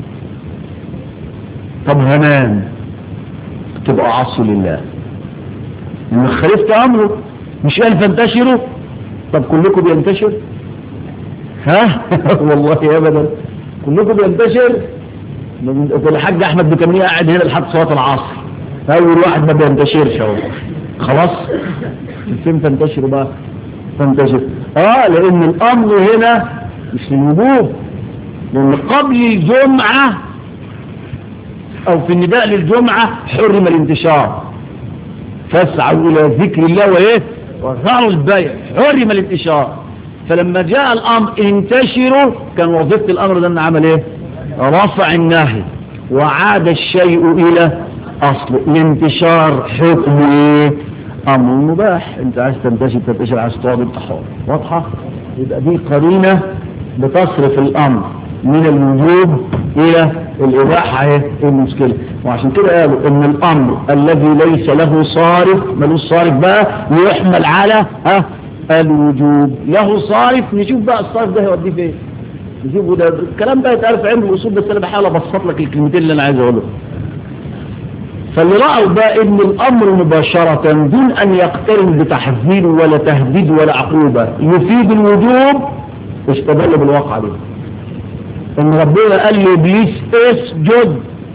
طب هنام، تبقى عصوا لله إن خالفت أمره. مش قال فانتشروا؟ طب كلكم بينتشر؟ ها؟ والله أبدا كلكم بينتشر. الحاج أحمد بكمية قاعد هنا لحد صلاة العصر، أول واحد ما بينتشرش أهو. خلاص فين تنتشر بقى؟ تنتشر لأن الأمر هنا مش للوجوب، لأن قبل الجمعة أو في النداء للجمعة حرم الانتشار، فاسعوا إلى ذكر الله وإيه وذروا البيع، حرم الانتشار. فلما جاء الأمر انتشروا، كان وظيفة الأمر ده أن عمل إيه؟ رفع النهي وعاد الشيء إلى أصله. الانتشار حكم إيه؟ أمر مباح. أنت عايز تنتشر عايز تقعد أنت حر. واضحة؟ يبقى دي قرينة بتصرف الأمر من الوجوب إلى الإباحة. ايه المشكلة؟ وعشان كده قالوا إن الأمر الذي ليس له صارف، ملوش صارف بقى، يحمل على الوجوب. له صارف، نشوف بقى الصارف ده هيوديه فين. نشوفه ده الكلام بقى يتعرف علم الأصول، بس أنا بحاول أبسط لك الكلمتين اللي أنا عايز أقولهم. فاللي رأوا بقى إن الأمر مباشرة دون أن يقترن بتحذير ولا تهديد ولا عقوبة يفيد الوجوب، استدلوا بالواقع ده. إن ربنا قال لإبليس اسجد،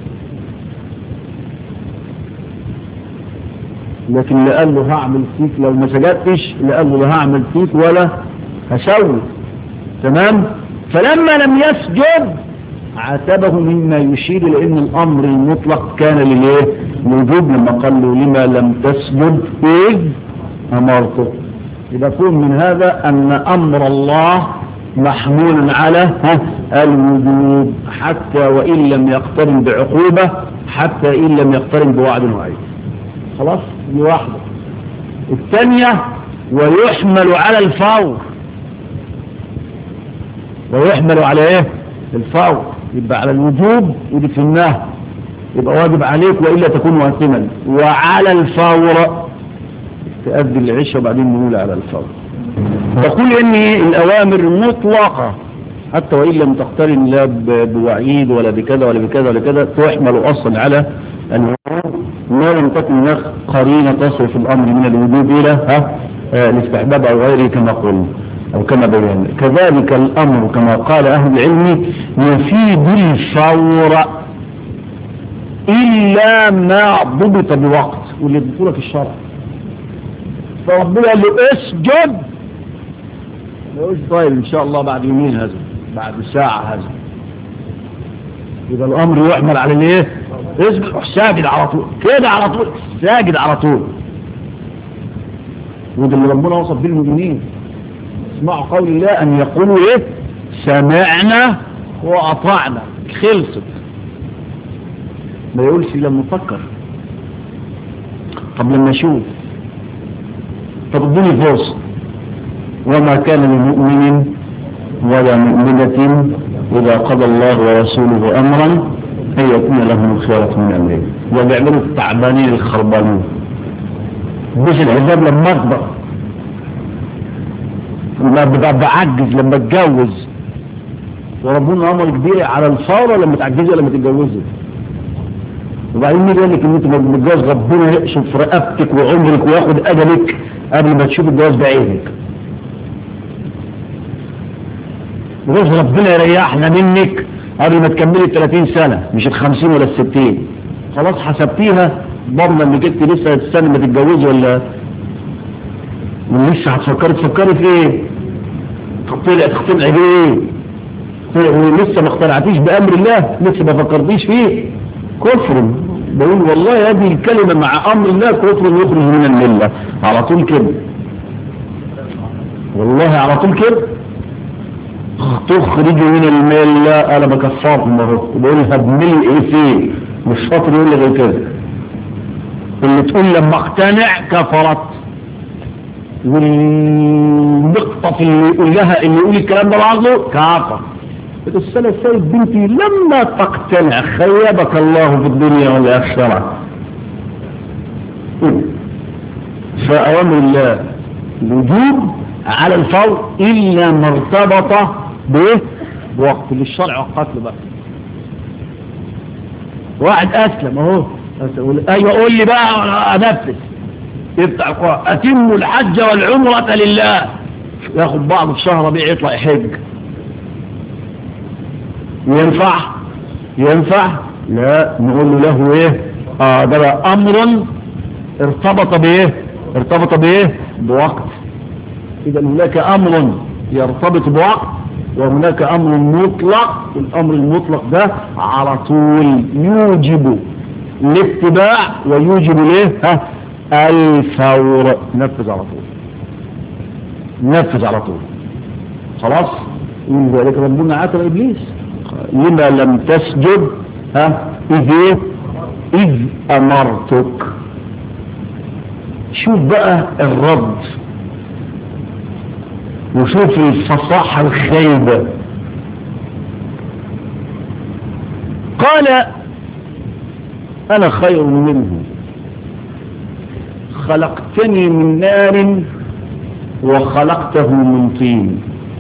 لكن اللي قال له هعمل فيك لو ما سجدتش، اللي قال له لا هعمل فيك ولا هسوي. تمام؟ فلما لم يسجد عاتبه مما يشير لأن الأمر المطلق كان للإيه؟ للوجوب، لما قال له لما لم تسجد إذ أمرته. إذا كون من هذا أن أمر الله محمول على الوجوب، حتى وإن لم يقترن بعقوبة، حتى إن لم يقترن بوعد وعيد. خلاص دي واحدة. الثانية ويحمل على الفور. ويحمل على ايه؟ الفور. يبقى على الوجوب ودي في النهي، يبقى واجب عليك وإلا تكون مؤثما. وعلى الفور تؤدي العشاء وبعدين نقول على الفور. تقول ان الأوامر مطلقة حتى وإن لم تقترن لا بوعيد ولا بكذا ولا بكذا ولا كذا، تحمل أصلا على الوجوب ما لم تكن هناك قرينة تصرف الأمر من الوجوب إلى الاستحباب أو غيره كما قلنا أو كما بينا. كذلك الأمر كما قال أهل العلم يفيد الفور إلا ما ضبط بوقت، واللي بطولة في الشرع. فربنا قال له اسجد، ما يقولش طيب إن شاء الله بعد يومين هذا، بعد ساعة هذا. يبقى الأمر يحمل على الايه؟ اسجد، ساجد على طول كده، على طول ساجد على طول. وده اللي ربنا وصف به المؤمنين. اسمعوا قول الله أن يقولوا ايه؟ سمعنا وأطعنا. خلصت. ما يقولش لما نفكر، طب لما نشوف، طب ادوني فرصة. وما كان لمؤمن ولا مؤمنة إذا قضى الله ورسوله أمرا أن يكون لهم الخيرة من أمره. وبيعملوا التعبانين الخربانين، مش العذاب لما أكبر، لما بعجز، لما اتجوز. وربنا أمر كبير على الفورة لما تعجزي ولا لما تتجوزي. وبعدين مين قال لك ان انت متجوز ربنا يقشف رقبتك وعمرك وياخد اجلك قبل ما تشوف الجواز بعينك؟ بس ربنا يريحنا منك قبل ما تكملي 30 سنة، مش 50 ولا 60. خلاص حسبتيها ضمن انك انت لسه السنة ما تتجوزي ولا لسه تفكري في ايه؟ تقتنعي بايه؟ لسه ما اقتنعتيش بامر الله، لسه ما فكرتيش فيه. كفر. بقول والله هذه الكلمة مع امر الله كفر يخرج من الملة على طول كده. والله على طول كده تخرج من المال. لا انا بكفرهم اهو وبقولها بملء ايه فيه، مش شاطر يقول لي غير كده. اللي تقول لما اقتنع كفرت، والمقطف اللي يقول لها اللي يقول الكلام ده بعضه كافر. بس انا سيد بنتي لما تقتنع خيبك الله في الدنيا والاخره. فأوامر الله الوجوب على الفور إلا ما ارتبط بوقت للشرع وقتله بقى. واحد أسلم أهو، أيوة قول لي بقى أنفذ، يفتح القرآن أتم الحج والعمرة لله، ياخد بعض في شهر ربيع يطلع يحج. ينفع؟ لا، نقول له إيه؟ ده بقى أمر ارتبط بإيه؟ بوقت. إذا هناك أمر يرتبط بوقت وهناك أمر مطلق. الأمر المطلق ده على طول يوجب الاتباع ويوجب الفور. نفذ على طول خلاص. من ذلك ربنا عاتب إبليس لما لم تسجد إذ أمرتك. شوف بقى الرد وشوف الفصاحة الخيبة. قال أنا خير منه خلقتني من نار وخلقته من طين.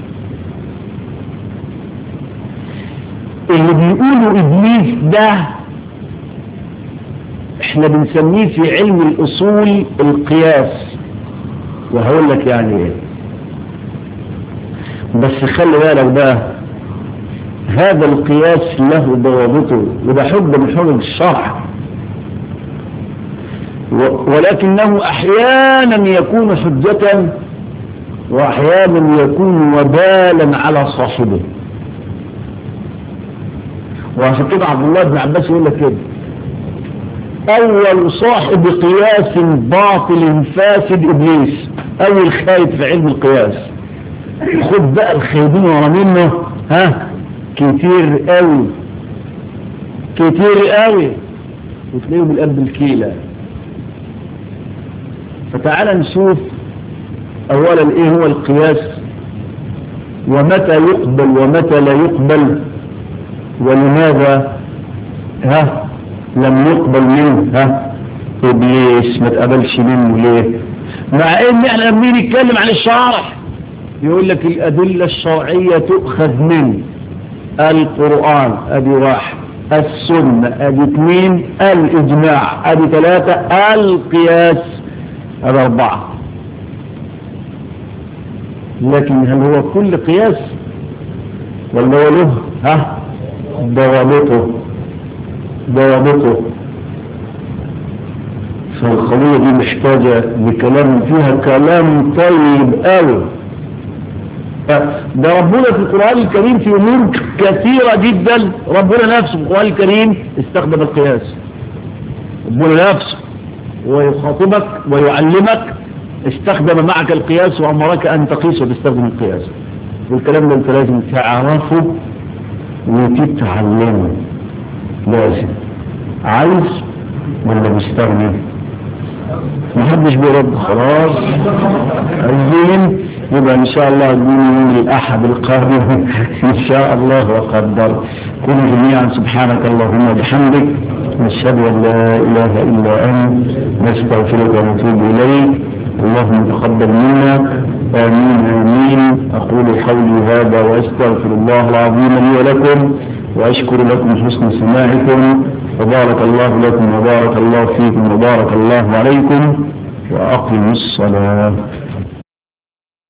اللي بيقولوا إبليس ده احنا بنسميه في علم الأصول القياس، وهقول لك يعني ايه. بس خلي بالك بقى، هذا القياس له ضوابطه وده حجة من حجج الشرع، ولكنه احيانا يكون حجة واحيانا يكون وبالا على صاحبه. وعشان كده عبد الله بن عباس يقول لك كده: اول صاحب قياس باطل فاسد ابليس، اول خايب في علم القياس. خد بقى الخايبين ورا منه كتير قوي وتلاقيهم الاب الكيلة. فتعال نشوف اولا ايه هو القياس ومتى يقبل ومتى لا يقبل، ولماذا لم يقبل منه إبليس ما تقبلش منه ليه؟ مع ان احنا لما نتكلم عن الشرع يقول لك الأدلة الشرعية تؤخذ من القرآن ادي واحد، السنة ادي اثنين، الإجماع ادي ثلاثة، القياس ادي أربعة. لكن هل هو كل قياس ولا هو له ضوابطه؟ فالقضية دي محتاجة لكلام فيها كلام طيب قوي. ده ربنا في القرآن الكريم في أمور كثيرة جدا، ربنا نفسه في القرآن الكريم استخدم القياس. ربنا نفسه ويخاطبك ويعلمك استخدم معك القياس وأمرك أن تقيس وتستخدم القياس. والكلام ده انت لازم تعرفه وتتعلمه. لازم. عايز ولا مستغني؟ محدش بيرد خلاص. عايزين يبقى ان شاء الله يوم الاحد القادم ان شاء الله وقدر. كن جميعا سبحانك اللهم وبحمدك نشهد ان لا اله الا انت نستغفرك ونتوب اليك. اللهم تقبل منا. آمين آمين. أقول قولي هذا وأستغفر الله العظيم لي ولكم وأشكر لكم حسن سماعكم، وبارك الله لكم وبارك الله فيكم وبارك الله عليكم، وأقم الصلاة.